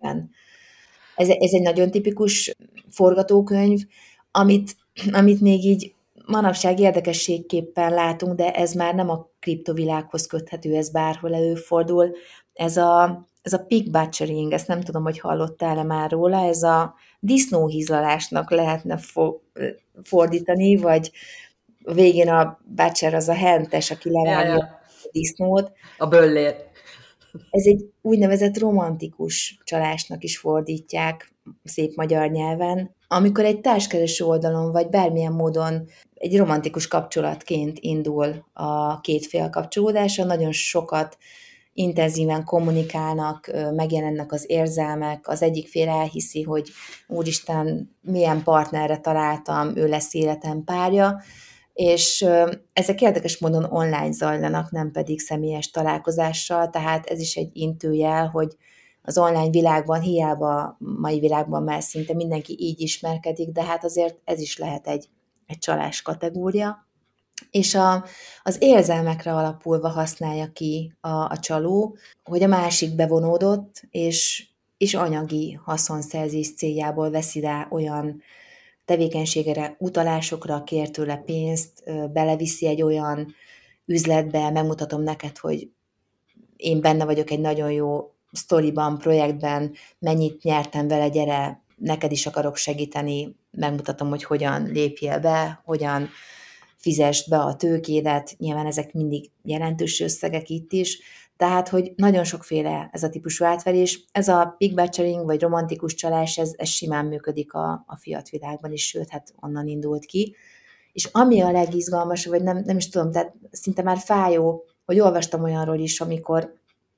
Ez, ez egy nagyon tipikus forgatókönyv, amit, amit még így manapság érdekességképpen látunk, de ez már nem a kriptovilághoz köthető, ez bárhol előfordul. Ez a, ez a pig butchering, ezt nem tudom, hogy hallottál-e már róla, ez a disznóhízlalásnak lehetne fo- fordítani, vagy végén a butcher az a hentes, aki levágja ja, ja. a disznót. A böllér. Ez egy úgynevezett romantikus csalásnak is fordítják szép magyar nyelven, amikor egy társkereső oldalon, vagy bármilyen módon egy romantikus kapcsolatként indul a két fél kapcsolódása, nagyon sokat intenzíven kommunikálnak, megjelennek az érzelmek, az egyik fél elhiszi, hogy úristen, milyen partnerre találtam, ő lesz életem párja, és ezek érdekes módon online zajlanak, nem pedig személyes találkozással, tehát ez is egy intőjel, hogy az online világban, hiába mai világban már szinte mindenki így ismerkedik, de hát azért ez is lehet egy, egy csalás kategória. És a, az érzelmekre alapulva használja ki a, a csaló, hogy a másik bevonódott, és, és anyagi haszonszerzés céljából veszi rá olyan tevékenységre, utalásokra, kér tőle pénzt, beleviszi egy olyan üzletbe, megmutatom neked, hogy én benne vagyok egy nagyon jó sztoriban, projektben, mennyit nyertem vele, gyere, neked is akarok segíteni, megmutatom, hogy hogyan lépjél be, hogyan fizesd be a tőkédet, nyilván ezek mindig jelentős összegek itt is, tehát, hogy nagyon sokféle ez a típusú átverés, ez a pig butchering, vagy romantikus csalás, ez, ez simán működik a, a fiat világban is, sőt, hát onnan indult ki. És ami a legizgalmasabb, vagy nem, nem is tudom, tehát szinte már fájó, hogy olvastam olyanról is, amikor,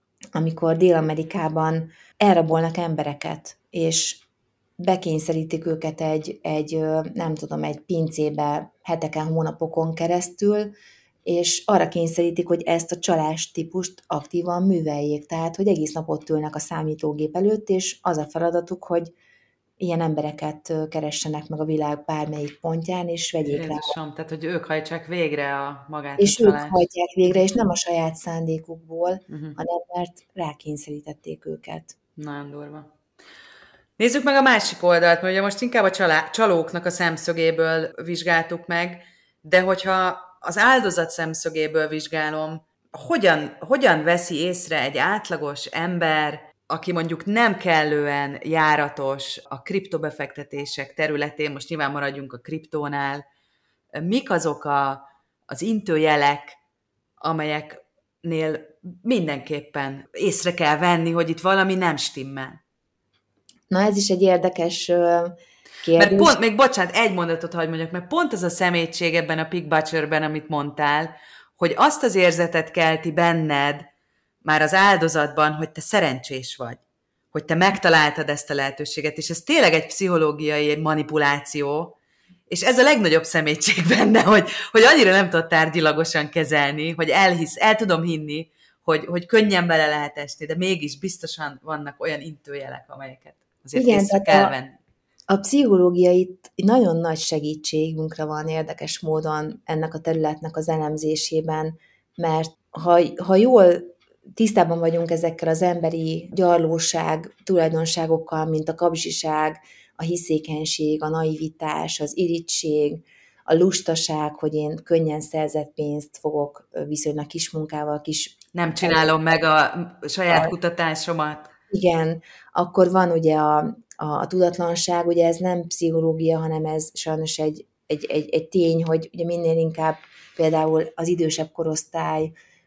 amikor Dél-Amerikában elrabolnak embereket, és bekényszerítik őket egy, egy, nem tudom, egy pincébe heteken, hónapokon keresztül, és arra kényszerítik, hogy ezt a csalás típust aktívan műveljék. Tehát, hogy egész nap ott ülnek a számítógép előtt, és az a feladatuk, hogy ilyen embereket keressenek meg a világ bármelyik pontján, és vegyék rá. Jézusom, tehát, hogy ők hajtsák végre a magát És a csalást. ők hajtják végre, és nem a saját szándékukból, uh-huh. hanem mert rákényszerítették őket. Nagyon durva. Nézzük meg a másik oldalt, mert ugye most inkább a csalá- csalóknak a szemszögéből vizsgáltuk meg, de hogyha az áldozat szemszögéből vizsgálom, hogyan, hogyan veszi észre egy átlagos ember, aki mondjuk nem kellően járatos a kriptobefektetések területén, most nyilván maradjunk a kriptónál, mik azok a, az intőjelek, amelyeknél mindenképpen észre kell venni, hogy itt valami nem stimmel? Na, ez is egy érdekes kérdés. Mert pont, még bocsánat, egy mondatot hagy mondjak, mert pont az a szemétség ebben a pig butcherben, amit mondtál, hogy azt az érzetet kelti benned már az áldozatban, hogy te szerencsés vagy, hogy te megtaláltad ezt a lehetőséget, és ez tényleg egy pszichológiai manipuláció, és ez a legnagyobb szemétség benne, hogy, hogy annyira nem tudod tárgyilagosan kezelni, hogy elhisz, el tudom hinni, hogy, hogy könnyen bele lehet esni, de mégis biztosan vannak olyan intőjelek, amelyeket azért igen, észre kell venni. A, a pszichológia itt nagyon nagy segítségünkre van érdekes módon ennek a területnek az elemzésében, mert ha, ha jól tisztában vagyunk ezekkel az emberi gyarlóság tulajdonságokkal, mint a kapzsiság, a hiszékenység, a naivitás, az irigység, a lustaság, hogy én könnyen szerzett pénzt fogok viszonylag kis munkával, kis... Nem csinálom meg a saját a, kutatásomat. Igen, akkor van ugye a, a, a tudatlanság, ugye ez nem pszichológia, hanem ez sajnos egy, egy, egy, egy tény, hogy ugye minél inkább például az idősebb korosztály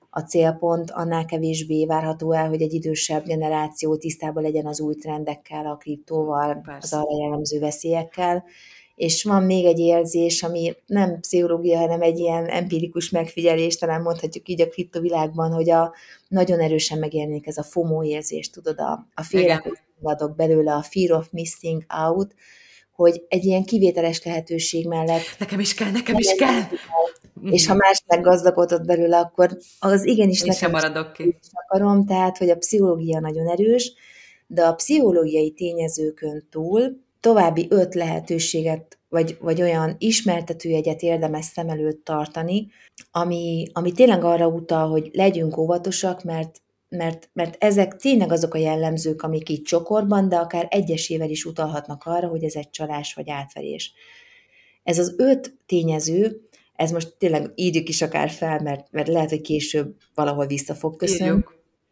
a célpont, annál kevésbé várható el, hogy egy idősebb generáció tisztában legyen az új trendekkel, a kriptóval, Persze. az arra jellemző veszélyekkel. És van még egy érzés, ami nem pszichológia, hanem egy ilyen empirikus megfigyelés, talán mondhatjuk így a kriptovilágban, hogy a, nagyon erősen megjelenik ez a FOMO érzés, tudod, a, a félek, hogy adok belőle, a fear of missing out, hogy egy ilyen kivételes lehetőség mellett... Nekem is kell, nekem is kell! És ha más meggazdagodott belőle, akkor az igenis Én nekem sem maradok ki. is akarom, tehát, hogy a pszichológia nagyon erős, de a pszichológiai tényezőkön túl további öt lehetőséget, vagy, vagy olyan ismertetőjegyet érdemes szem előtt tartani, ami, ami tényleg arra utal, hogy legyünk óvatosak, mert, mert, mert ezek tényleg azok a jellemzők, amik így csokorban, de akár egyesével is utalhatnak arra, hogy ez egy csalás vagy átverés. Ez az öt tényező, ez most tényleg írjuk is akár fel, mert, mert lehet, hogy később valahol vissza fog köszönni.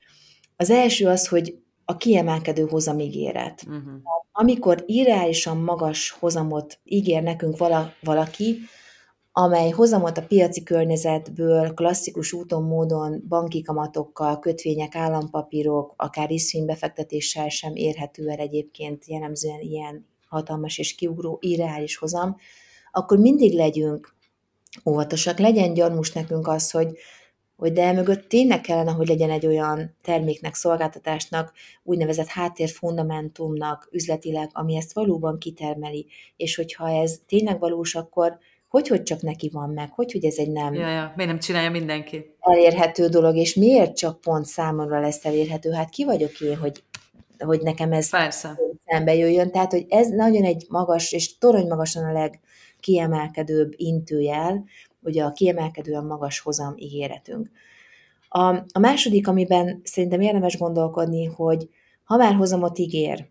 Az első az, hogy a kiemelkedő hozamígéret. Uh-huh. Amikor irreálisan magas hozamot ígér nekünk vala, valaki, amely hozamot a piaci környezetből klasszikus úton, módon, banki kamatokkal, kötvények, állampapírok, akár részvénybefektetéssel sem érhető el egyébként jellemzően ilyen hatalmas és kiugró irreális hozam, akkor mindig legyünk óvatosak, legyen gyanús nekünk az, hogy, hogy de mögött tényleg kellene, hogy legyen egy olyan terméknek, szolgáltatásnak, úgynevezett háttérfundamentumnak üzletileg, ami ezt valóban kitermeli, és hogyha ez tényleg valós, akkor hogy, hogy csak neki van meg, hogy, hogy ez egy nem... Ja, ja. Miért nem csinálja mindenki? Elérhető dolog, és miért csak pont számomra lesz elérhető? Hát ki vagyok én, hogy, hogy nekem ez Persze. szembe jöjjön? Tehát, hogy ez nagyon egy magas, és torony magasan a legkiemelkedőbb intőjel, ugye a kiemelkedően magas hozam ígéretünk. A, a második, amiben szerintem érdemes gondolkodni, hogy ha már hozamot ígér,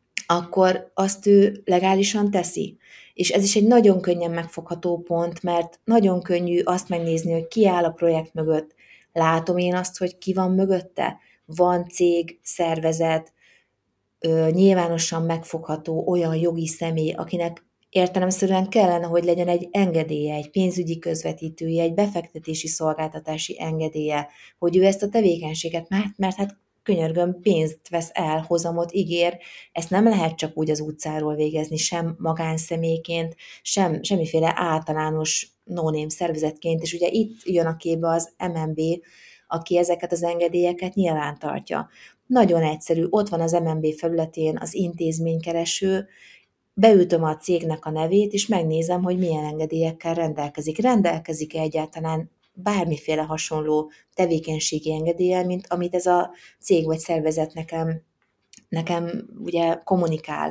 akkor azt ő legálisan teszi. És ez is egy nagyon könnyen megfogható pont, mert nagyon könnyű azt megnézni, hogy ki áll a projekt mögött. Látom én azt, hogy ki van mögötte. Van cég, szervezet, nyilvánosan megfogható olyan jogi személy, akinek értelemszerűen kellene, hogy legyen egy engedélye, egy pénzügyi közvetítője, egy befektetési szolgáltatási engedélye, hogy ő ezt a tevékenységet, mert, mert hát könyörgöm, pénzt vesz el, hozamot ígér, ezt nem lehet csak úgy az utcáról végezni, sem magánszemélyként, sem semmiféle általános no-name szervezetként, és ugye itt jön a képbe az em en bé, aki ezeket az engedélyeket nyilván tartja. Nagyon egyszerű, ott van az em en bé felületén az intézménykereső, beütöm a cégnek a nevét, és megnézem, hogy milyen engedélyekkel rendelkezik. Rendelkezik-e egyáltalán bármiféle hasonló tevékenységi engedéllyel, mint amit ez a cég vagy szervezet nekem, nekem ugye kommunikál.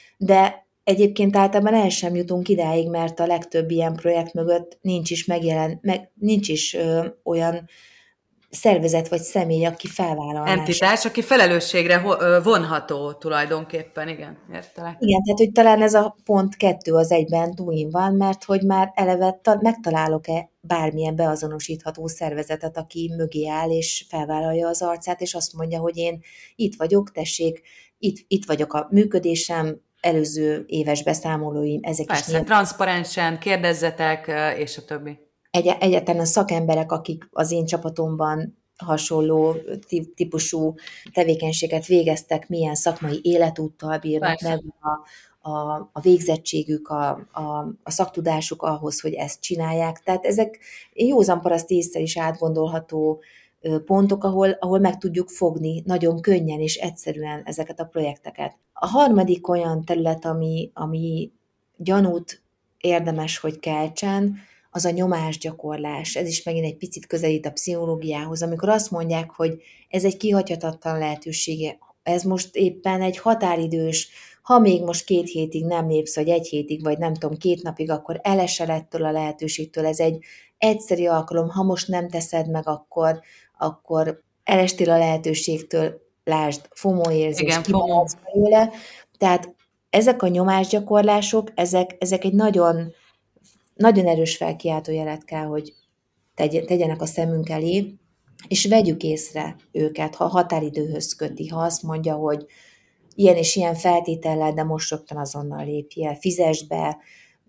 De egyébként általában el sem jutunk idáig, mert a legtöbb ilyen projekt mögött nincs is megjelen, meg, nincs is ö, olyan szervezet vagy személy, aki felvállalná. Entitás, aki felelősségre vonható tulajdonképpen, igen, értelek. Igen, tehát hogy talán ez a pont kettő az egyben túlin van, mert hogy már eleve ta- megtalálok-e bármilyen beazonosítható szervezetet, aki mögé áll és felvállalja az arcát, és azt mondja, hogy én itt vagyok, tessék, itt, itt vagyok a működésem, előző éves beszámolóim, ezek Persze, is nyilván... transzparensen, kérdezzetek, és a többi. Egy, egyáltalán a szakemberek, akik az én csapatomban hasonló típusú tevékenységet végeztek, milyen szakmai életúttal bírnak, Persze. meg a, a, a végzettségük, a, a, a szaktudásuk ahhoz, hogy ezt csinálják. Tehát ezek józan paraszt észre is átgondolható pontok, ahol, ahol meg tudjuk fogni nagyon könnyen és egyszerűen ezeket a projekteket. A harmadik olyan terület, ami, ami gyanút érdemes, hogy keltsen, az a nyomásgyakorlás. Ez is megint egy picit közelít a pszichológiához, amikor azt mondják, hogy ez egy kihagyhatatlan lehetősége, ez most éppen egy határidős, ha még most két hétig nem lépsz, vagy egy hétig, vagy nem tudom, két napig, akkor elesel ettől a lehetőségtől. Ez egy egyszeri alkalom, ha most nem teszed meg, akkor, akkor elestél a lehetőségtől, lásd, FOMO érzés, kimaradsz belőle. Tehát ezek a nyomásgyakorlások, ezek, ezek egy nagyon nagyon erős felkiáltójelet kell, hogy tegyenek a szemünk elé, és vegyük észre őket, ha határidőhöz köti, ha azt mondja, hogy ilyen és ilyen feltétellel, de most rögtön azonnal lépj el, fizesd be,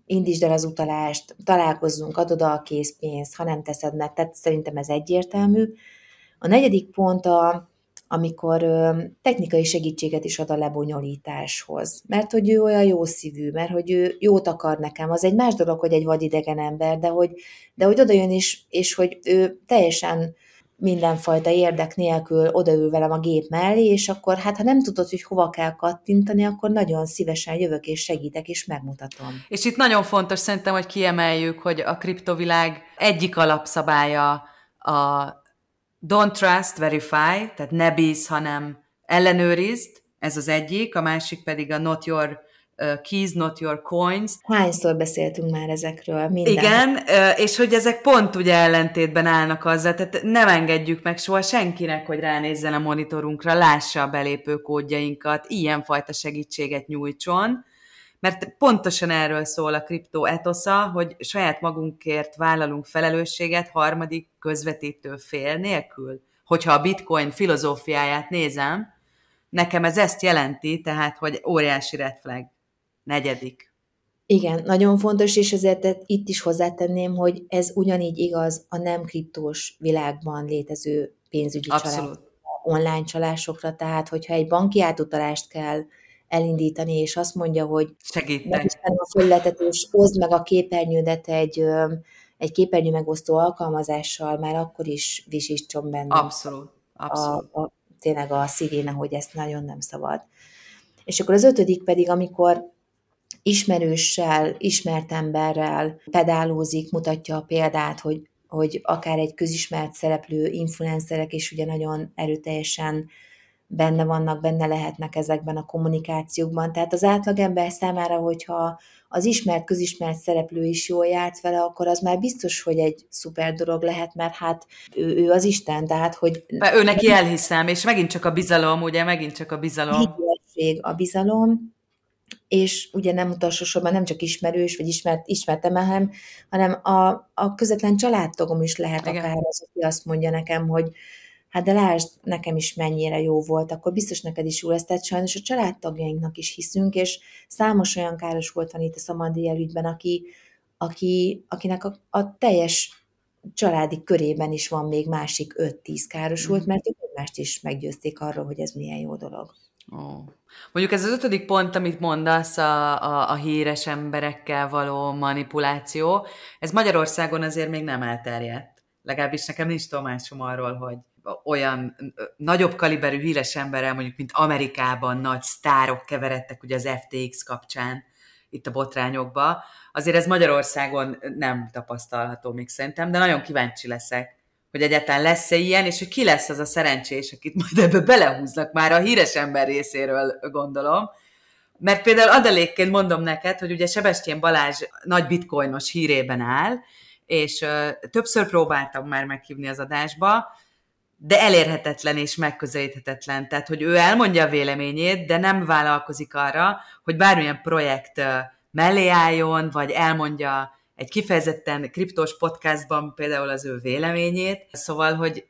indítsd el az utalást, találkozzunk, adod a készpénzt, ha nem teszed meg, tehát szerintem ez egyértelmű. A negyedik pont a, amikor ö, technikai segítséget is ad a lebonyolításhoz, mert hogy ő olyan jó szívű, mert hogy ő jót akar nekem, az egy más dolog, hogy egy vadidegen ember, de hogy, de hogy oda jön is, és hogy ő teljesen mindenfajta érdek nélkül odaül velem a gép mellé, és akkor hát ha nem tudod, hogy hova kell kattintani, akkor nagyon szívesen jövök és segítek, és megmutatom. És itt nagyon fontos szerintem, hogy kiemeljük, hogy a kriptovilág egyik alapszabálya a don't trust, verify, tehát ne bízz, hanem ellenőrizd, ez az egyik, a másik pedig a not your keys, not your coins. Hányszor beszéltünk már ezekről? Minden. Igen, és hogy ezek pont ugye ellentétben állnak azzal, tehát nem engedjük meg soha senkinek, hogy ránézzen a monitorunkra, lássa a belépő kódjainkat, ilyenfajta segítséget nyújtson, mert pontosan erről szól a kriptó etosza, hogy saját magunkért vállalunk felelősséget harmadik közvetítő fél nélkül. Hogyha a bitcoin filozófiáját nézem, nekem ez ezt jelenti, tehát, hogy óriási red flag. Negyedik. Igen, nagyon fontos, és ezért itt is hozzátenném, hogy ez ugyanígy igaz a nem kriptós világban létező pénzügyi csalásokra, online csalásokra, tehát hogyha egy banki átutalást kell elindítani, és azt mondja, hogy segítek a felületet, és oszd meg a képernyődet egy, egy képernyő megosztó alkalmazással, már akkor is visítson benne. Abszolút. Abszolút. A, a, tényleg a sziréna, hogy ezt nagyon nem szabad. És akkor az ötödik pedig, amikor ismerőssel, ismert emberrel pedálózik, mutatja a példát, hogy, hogy akár egy közismert szereplő, influencerek is ugye nagyon erőteljesen benne vannak, benne lehetnek ezekben a kommunikációkban. Tehát az átlagember számára, hogyha az ismert, közismert szereplő is jól járt vele, akkor az már biztos, hogy egy szuper dolog lehet, mert hát ő, ő az Isten, tehát hogy... Ő neki elhiszem, és megint csak a bizalom, ugye, megint csak a bizalom. Hitelesség, a bizalom, és ugye nem utolsó sorban nem csak ismerős, vagy ismert, ismertem el, hanem a, a közvetlen családtagom is lehet. Igen. Akár az, aki azt mondja nekem, hogy hát de lásd, nekem is mennyire jó volt, akkor biztos neked is jó lesz. Tehát sajnos a családtagjainknak is hiszünk, és számos olyan káros volt van itt a Samandriel ügyben, aki, aki, akinek a, a teljes családi körében is van még másik öt-tíz károsult, mert ők mást is meggyőzték arról, hogy ez milyen jó dolog. Oh. Mondjuk ez az ötödik pont, amit mondasz, a, a, a híres emberekkel való manipuláció, ez Magyarországon azért még nem elterjedt. Legalábbis nekem nincs tudomásom arról, hogy olyan nagyobb kaliberű híres emberrel, mondjuk, mint Amerikában nagy sztárok keveredtek ugye az ef té iksz kapcsán itt a botrányokba. Azért ez Magyarországon nem tapasztalható még szerintem, de nagyon kíváncsi leszek, hogy egyáltalán lesz-e ilyen, és hogy ki lesz az a szerencsés, akit majd ebbe belehúznak már a híres ember részéről, gondolom. Mert például adalékként mondom neked, hogy ugye Sebestyén Balázs nagy bitcoinos hírében áll, és uh, többször próbáltam már meghívni az adásba, de elérhetetlen és megközelíthetetlen. Tehát, hogy ő elmondja a véleményét, de nem vállalkozik arra, hogy bármilyen projekt uh, mellé álljon, vagy elmondja egy kifejezetten kriptós podcastban például az ő véleményét. Szóval, hogy...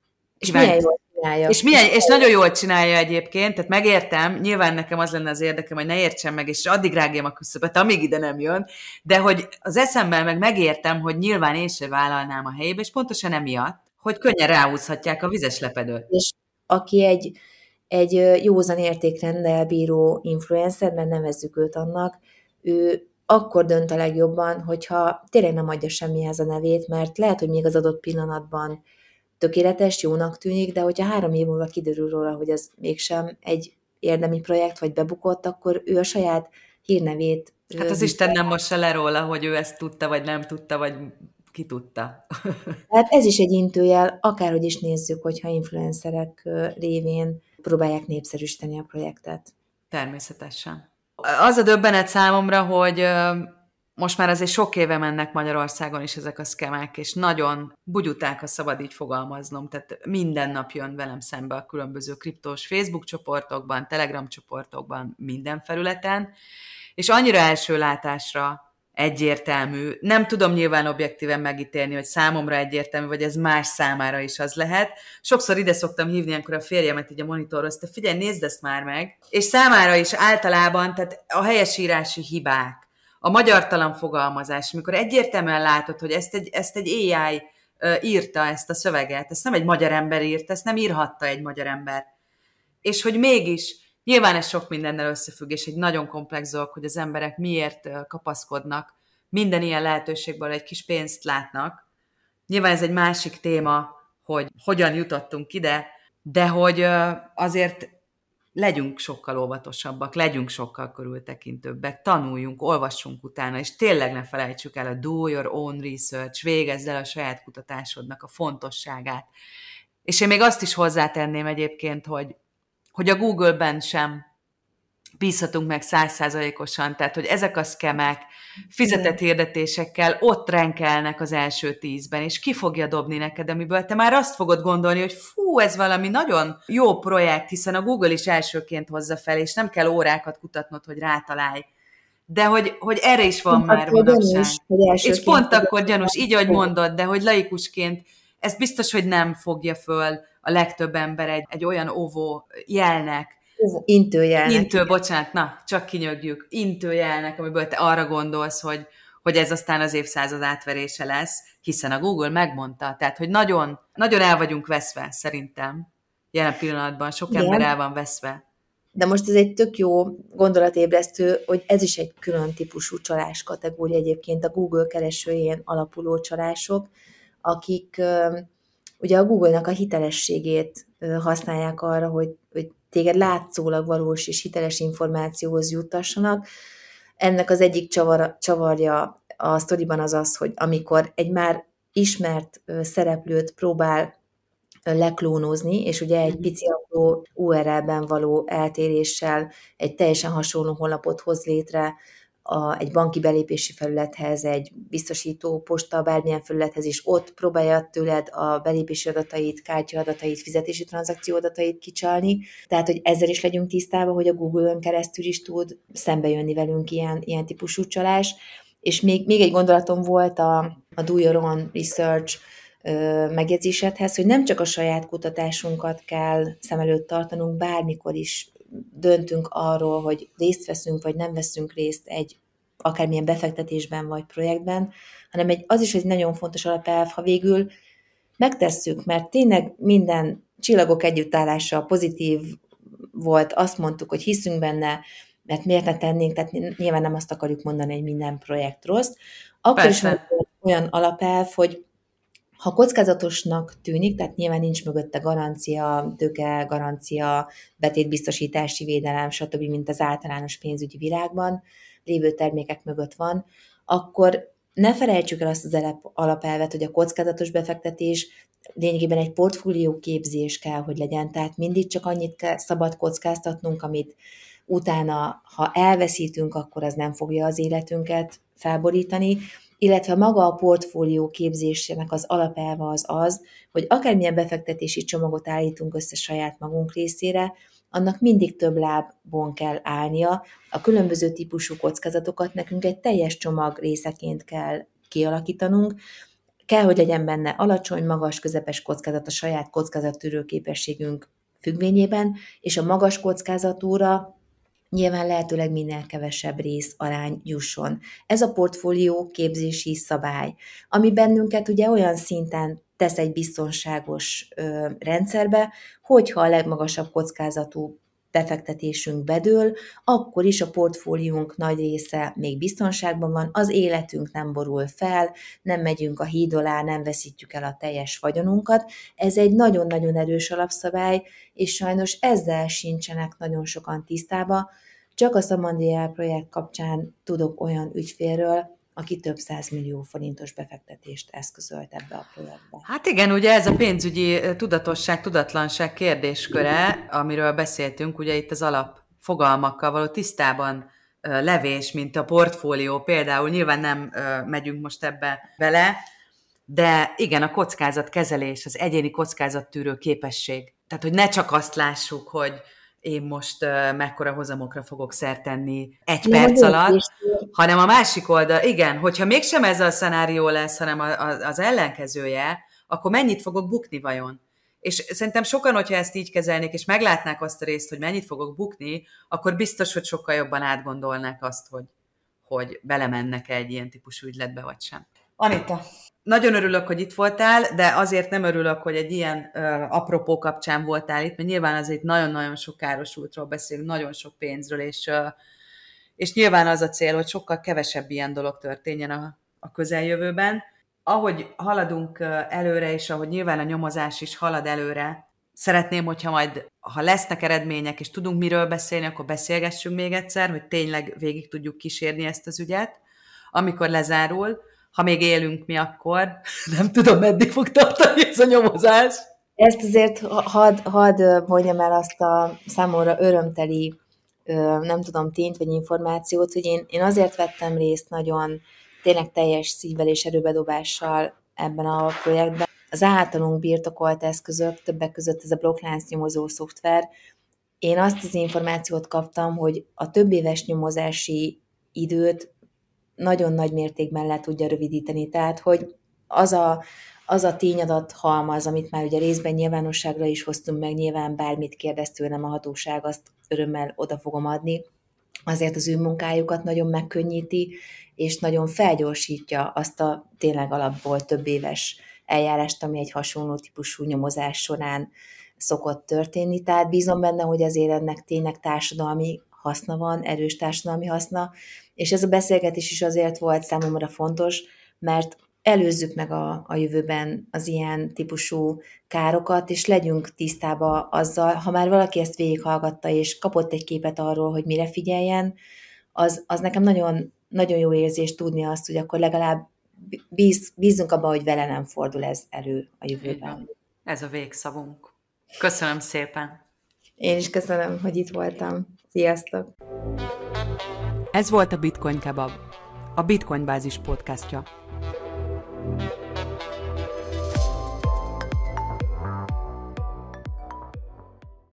És milyen jól csinálja. És, milyen, és nagyon jól csinálja egyébként, tehát megértem, nyilván nekem az lenne az érdekem, hogy ne értsem meg, és addig rágjam a küszöbet, amíg ide nem jön, de hogy az eszemben meg megértem, hogy nyilván én se vállalnám a helyébe, és pontosan emiatt, hogy könnyen ráhúzhatják a vizes lepedőt. És aki egy, egy józan értékrenddel bíró influencer, mert nevezzük őt annak, ő akkor dönt a legjobban, hogyha tényleg nem adja semmihez a nevét, mert lehet, hogy még az adott pillanatban tökéletes, jónak tűnik, de hogyha három év múlva kiderül róla, hogy ez mégsem egy érdemi projekt, vagy bebukott, akkor ő a saját hírnevét... Hát az Isten nem mossa le róla, hogy ő ezt tudta, vagy nem tudta, vagy ki tudta. Hát ez is egy intőjel, akárhogy is nézzük, hogyha influencerek révén próbálják népszerűsíteni a projektet. Természetesen. Az a döbbenet számomra, hogy most már azért sok éve mennek Magyarországon is ezek a szkemek, és nagyon bugyuták, ha szabad így fogalmaznom. Tehát minden nap jön velem szembe a különböző kriptós Facebook csoportokban, Telegram csoportokban, minden felületen, és annyira első látásra egyértelmű. Nem tudom nyilván objektíven megítélni, hogy számomra egyértelmű, vagy ez más számára is az lehet. Sokszor ide szoktam hívni, amikor a férjemet így a monitorhoz, te figyelj, nézd ezt már meg. És számára is általában, tehát a helyesírási hibák, a magyartalan fogalmazás, amikor egyértelműen látod, hogy ezt egy, ezt egy á i írta, ezt a szöveget, ezt nem egy magyar ember írta, ezt nem írhatta egy magyar ember. És hogy mégis, nyilván ez sok mindennel összefügg, és egy nagyon komplex dolog, hogy az emberek miért kapaszkodnak, minden ilyen lehetőségből egy kis pénzt látnak. Nyilván ez egy másik téma, hogy hogyan jutottunk ide, de hogy azért legyünk sokkal óvatosabbak, legyünk sokkal körültekintőbbek, tanuljunk, olvassunk utána, és tényleg ne felejtsük el a do your own research, végezd el a saját kutatásodnak a fontosságát. És én még azt is hozzátenném egyébként, hogy, hogy a Google-ben sem bízhatunk meg száz százalékosan, tehát hogy ezek a szkemek fizetett hirdetésekkel ott renkelnek az első tízben, és ki fogja dobni neked, amiből te már azt fogod gondolni, hogy fú, ez valami nagyon jó projekt, hiszen a Google is elsőként hozza fel, és nem kell órákat kutatnod, hogy rátalálj. De hogy, hogy erre is van pont már manapság. És pont akkor gyanús, így, ahogy mondod, de hogy laikusként ezt biztos, hogy nem fogja föl a legtöbb ember egy, egy olyan óvó jelnek, Intőjelnek. Intő, bocsánat, na, csak kinyögjük. Intőjelnek, amiből te arra gondolsz, hogy, hogy ez aztán az évszázad átverése lesz, hiszen a Google megmondta. Tehát, hogy nagyon, nagyon el vagyunk veszve, szerintem. Jelen pillanatban sok Igen. ember el van veszve. De most ez egy tök jó gondolatébresztő, hogy ez is egy külön típusú csalás kategória egyébként, a Google keresőjén alapuló csalások, akik ugye a Google-nak a hitelességét használják arra, hogy, hogy téged látszólag valós és hiteles információhoz juttassanak. Ennek az egyik csavar, csavarja a sztoriban az az, hogy amikor egy már ismert szereplőt próbál leklónozni, és ugye egy pici apró u er el-ben való eltéréssel egy teljesen hasonló honlapot hoz létre a, egy banki belépési felülethez, egy biztosító posta, bármilyen felülethez, és ott próbálja tőled a belépési adatait, kártya adatait, fizetési tranzakció adatait kicsalni. Tehát, hogy ezzel is legyünk tisztában, hogy a Google-ön keresztül is tud szembe jönni velünk ilyen, ilyen típusú csalás. És még, még egy gondolatom volt a, a Do Your Own Research megjegyzésedhez, hogy nem csak a saját kutatásunkat kell szem előtt tartanunk, bármikor is döntünk arról, hogy részt veszünk, vagy nem veszünk részt egy akármilyen befektetésben, vagy projektben, hanem egy, az is egy nagyon fontos alapelv, ha végül megtesszük, mert tényleg minden csillagok együttállása pozitív volt, azt mondtuk, hogy hiszünk benne, mert miért ne tennénk, tehát nyilván nem azt akarjuk mondani, hogy minden projekt rossz, akkor Persze. is olyan alapelv, hogy ha kockázatosnak tűnik, tehát nyilván nincs mögötte garancia, tőke, garancia, betétbiztosítási védelem, stb., mint az általános pénzügyi világban lévő termékek mögött van, akkor ne felejtsük el azt az alapelvet, hogy a kockázatos befektetés lényegében egy portfólió képzés kell, hogy legyen, tehát mindig csak annyit kell, szabad kockáztatnunk, amit utána, ha elveszítünk, akkor az nem fogja az életünket felborítani, illetve maga a portfólió képzésének az alapelve az az, hogy akármilyen befektetési csomagot állítunk össze saját magunk részére, annak mindig több lábon kell állnia. A különböző típusú kockázatokat nekünk egy teljes csomag részeként kell kialakítanunk. Kell, hogy legyen benne alacsony, magas, közepes kockázat a saját kockázattűrő képességünk függvényében, és a magas kockázatúra nyilván lehetőleg minél kevesebb rész arány jusson. Ez a portfólió képzési szabály, ami bennünket ugye olyan szinten tesz egy biztonságos ö, rendszerbe, hogyha a legmagasabb kockázatú befektetésünk bedől, akkor is a portfóliónk nagy része még biztonságban van, az életünk nem borul fel, nem megyünk a híd alá, nem veszítjük el a teljes vagyonunkat. Ez egy nagyon-nagyon erős alapszabály, és sajnos ezzel sincsenek nagyon sokan tisztában. Csak a Samandriel projekt kapcsán tudok olyan ügyfélről, aki több százmillió forintos befektetést eszközölt ebbe a projektbe. Hát igen, ugye ez a pénzügyi tudatosság, tudatlanság kérdésköre, amiről beszéltünk, ugye itt az alapfogalmakkal való tisztában levés, mint a portfólió például, nyilván nem megyünk most ebbe bele, de igen, a kockázatkezelés, az egyéni kockázattűrő képesség. Tehát, hogy ne csak azt lássuk, hogy én most uh, mekkora hozamokra fogok szert tenni egy ja, perc alatt, hanem a másik oldal, igen, hogyha mégsem ez a szenárió lesz, hanem a, a, az ellenkezője, akkor mennyit fogok bukni vajon? És szerintem sokan, hogyha ezt így kezelnék, és meglátnák azt a részt, hogy mennyit fogok bukni, akkor biztos, hogy sokkal jobban átgondolnák azt, hogy hogy belemennek egy ilyen típusú ügyletbe, vagy sem. Anita, nagyon örülök, hogy itt voltál, de azért nem örülök, hogy egy ilyen uh, apropó kapcsán voltál itt, mert nyilván azért nagyon-nagyon sok károsultról beszélünk, nagyon sok pénzről, és, uh, és nyilván az a cél, hogy sokkal kevesebb ilyen dolog történjen a, a közeljövőben. Ahogy haladunk előre, és ahogy nyilván a nyomozás is halad előre, szeretném, hogyha majd, ha lesznek eredmények, és tudunk miről beszélni, akkor beszélgessünk még egyszer, hogy tényleg végig tudjuk kísérni ezt az ügyet. Amikor lezárul, ha még élünk mi, akkor nem tudom, meddig fog tartani ez a nyomozás. Ezt azért hadd had mondjam el azt a számomra örömteli, nem tudom, tényt vagy információt, hogy én, én azért vettem részt nagyon tényleg teljes szívvel és erőbedobással ebben a projektben. Az általunk birtokolt eszközök, többek között ez a blokklánc nyomozó szoftver, én azt az információt kaptam, hogy a több éves nyomozási időt nagyon nagy mértékben le tudja rövidíteni. Tehát, hogy az a, az a tényadat halmaz, amit már ugye részben nyilvánosságra is hoztunk meg, nyilván bármit kérdez tőlem a hatóság, azt örömmel oda fogom adni. Azért az ő munkájukat nagyon megkönnyíti, és nagyon felgyorsítja azt a tényleg alapból több éves eljárást, ami egy hasonló típusú nyomozás során szokott történni. Tehát bízom benne, hogy azért ennek tényleg társadalmi haszna van, erős társadalmi haszna, és ez a beszélgetés is azért volt számomra fontos, mert előzzük meg a, a jövőben az ilyen típusú károkat, és legyünk tisztában azzal, ha már valaki ezt végighallgatta, és kapott egy képet arról, hogy mire figyeljen, az, az nekem nagyon, nagyon jó érzés tudni azt, hogy akkor legalább bíz, bízunk abban, hogy vele nem fordul ez elő a jövőben. Ez a végszavunk. Köszönöm szépen! Én is köszönöm, hogy itt voltam. Sziasztok! Ez volt a Bitcoin Kebab, a Bitcoin Bázis podcastja.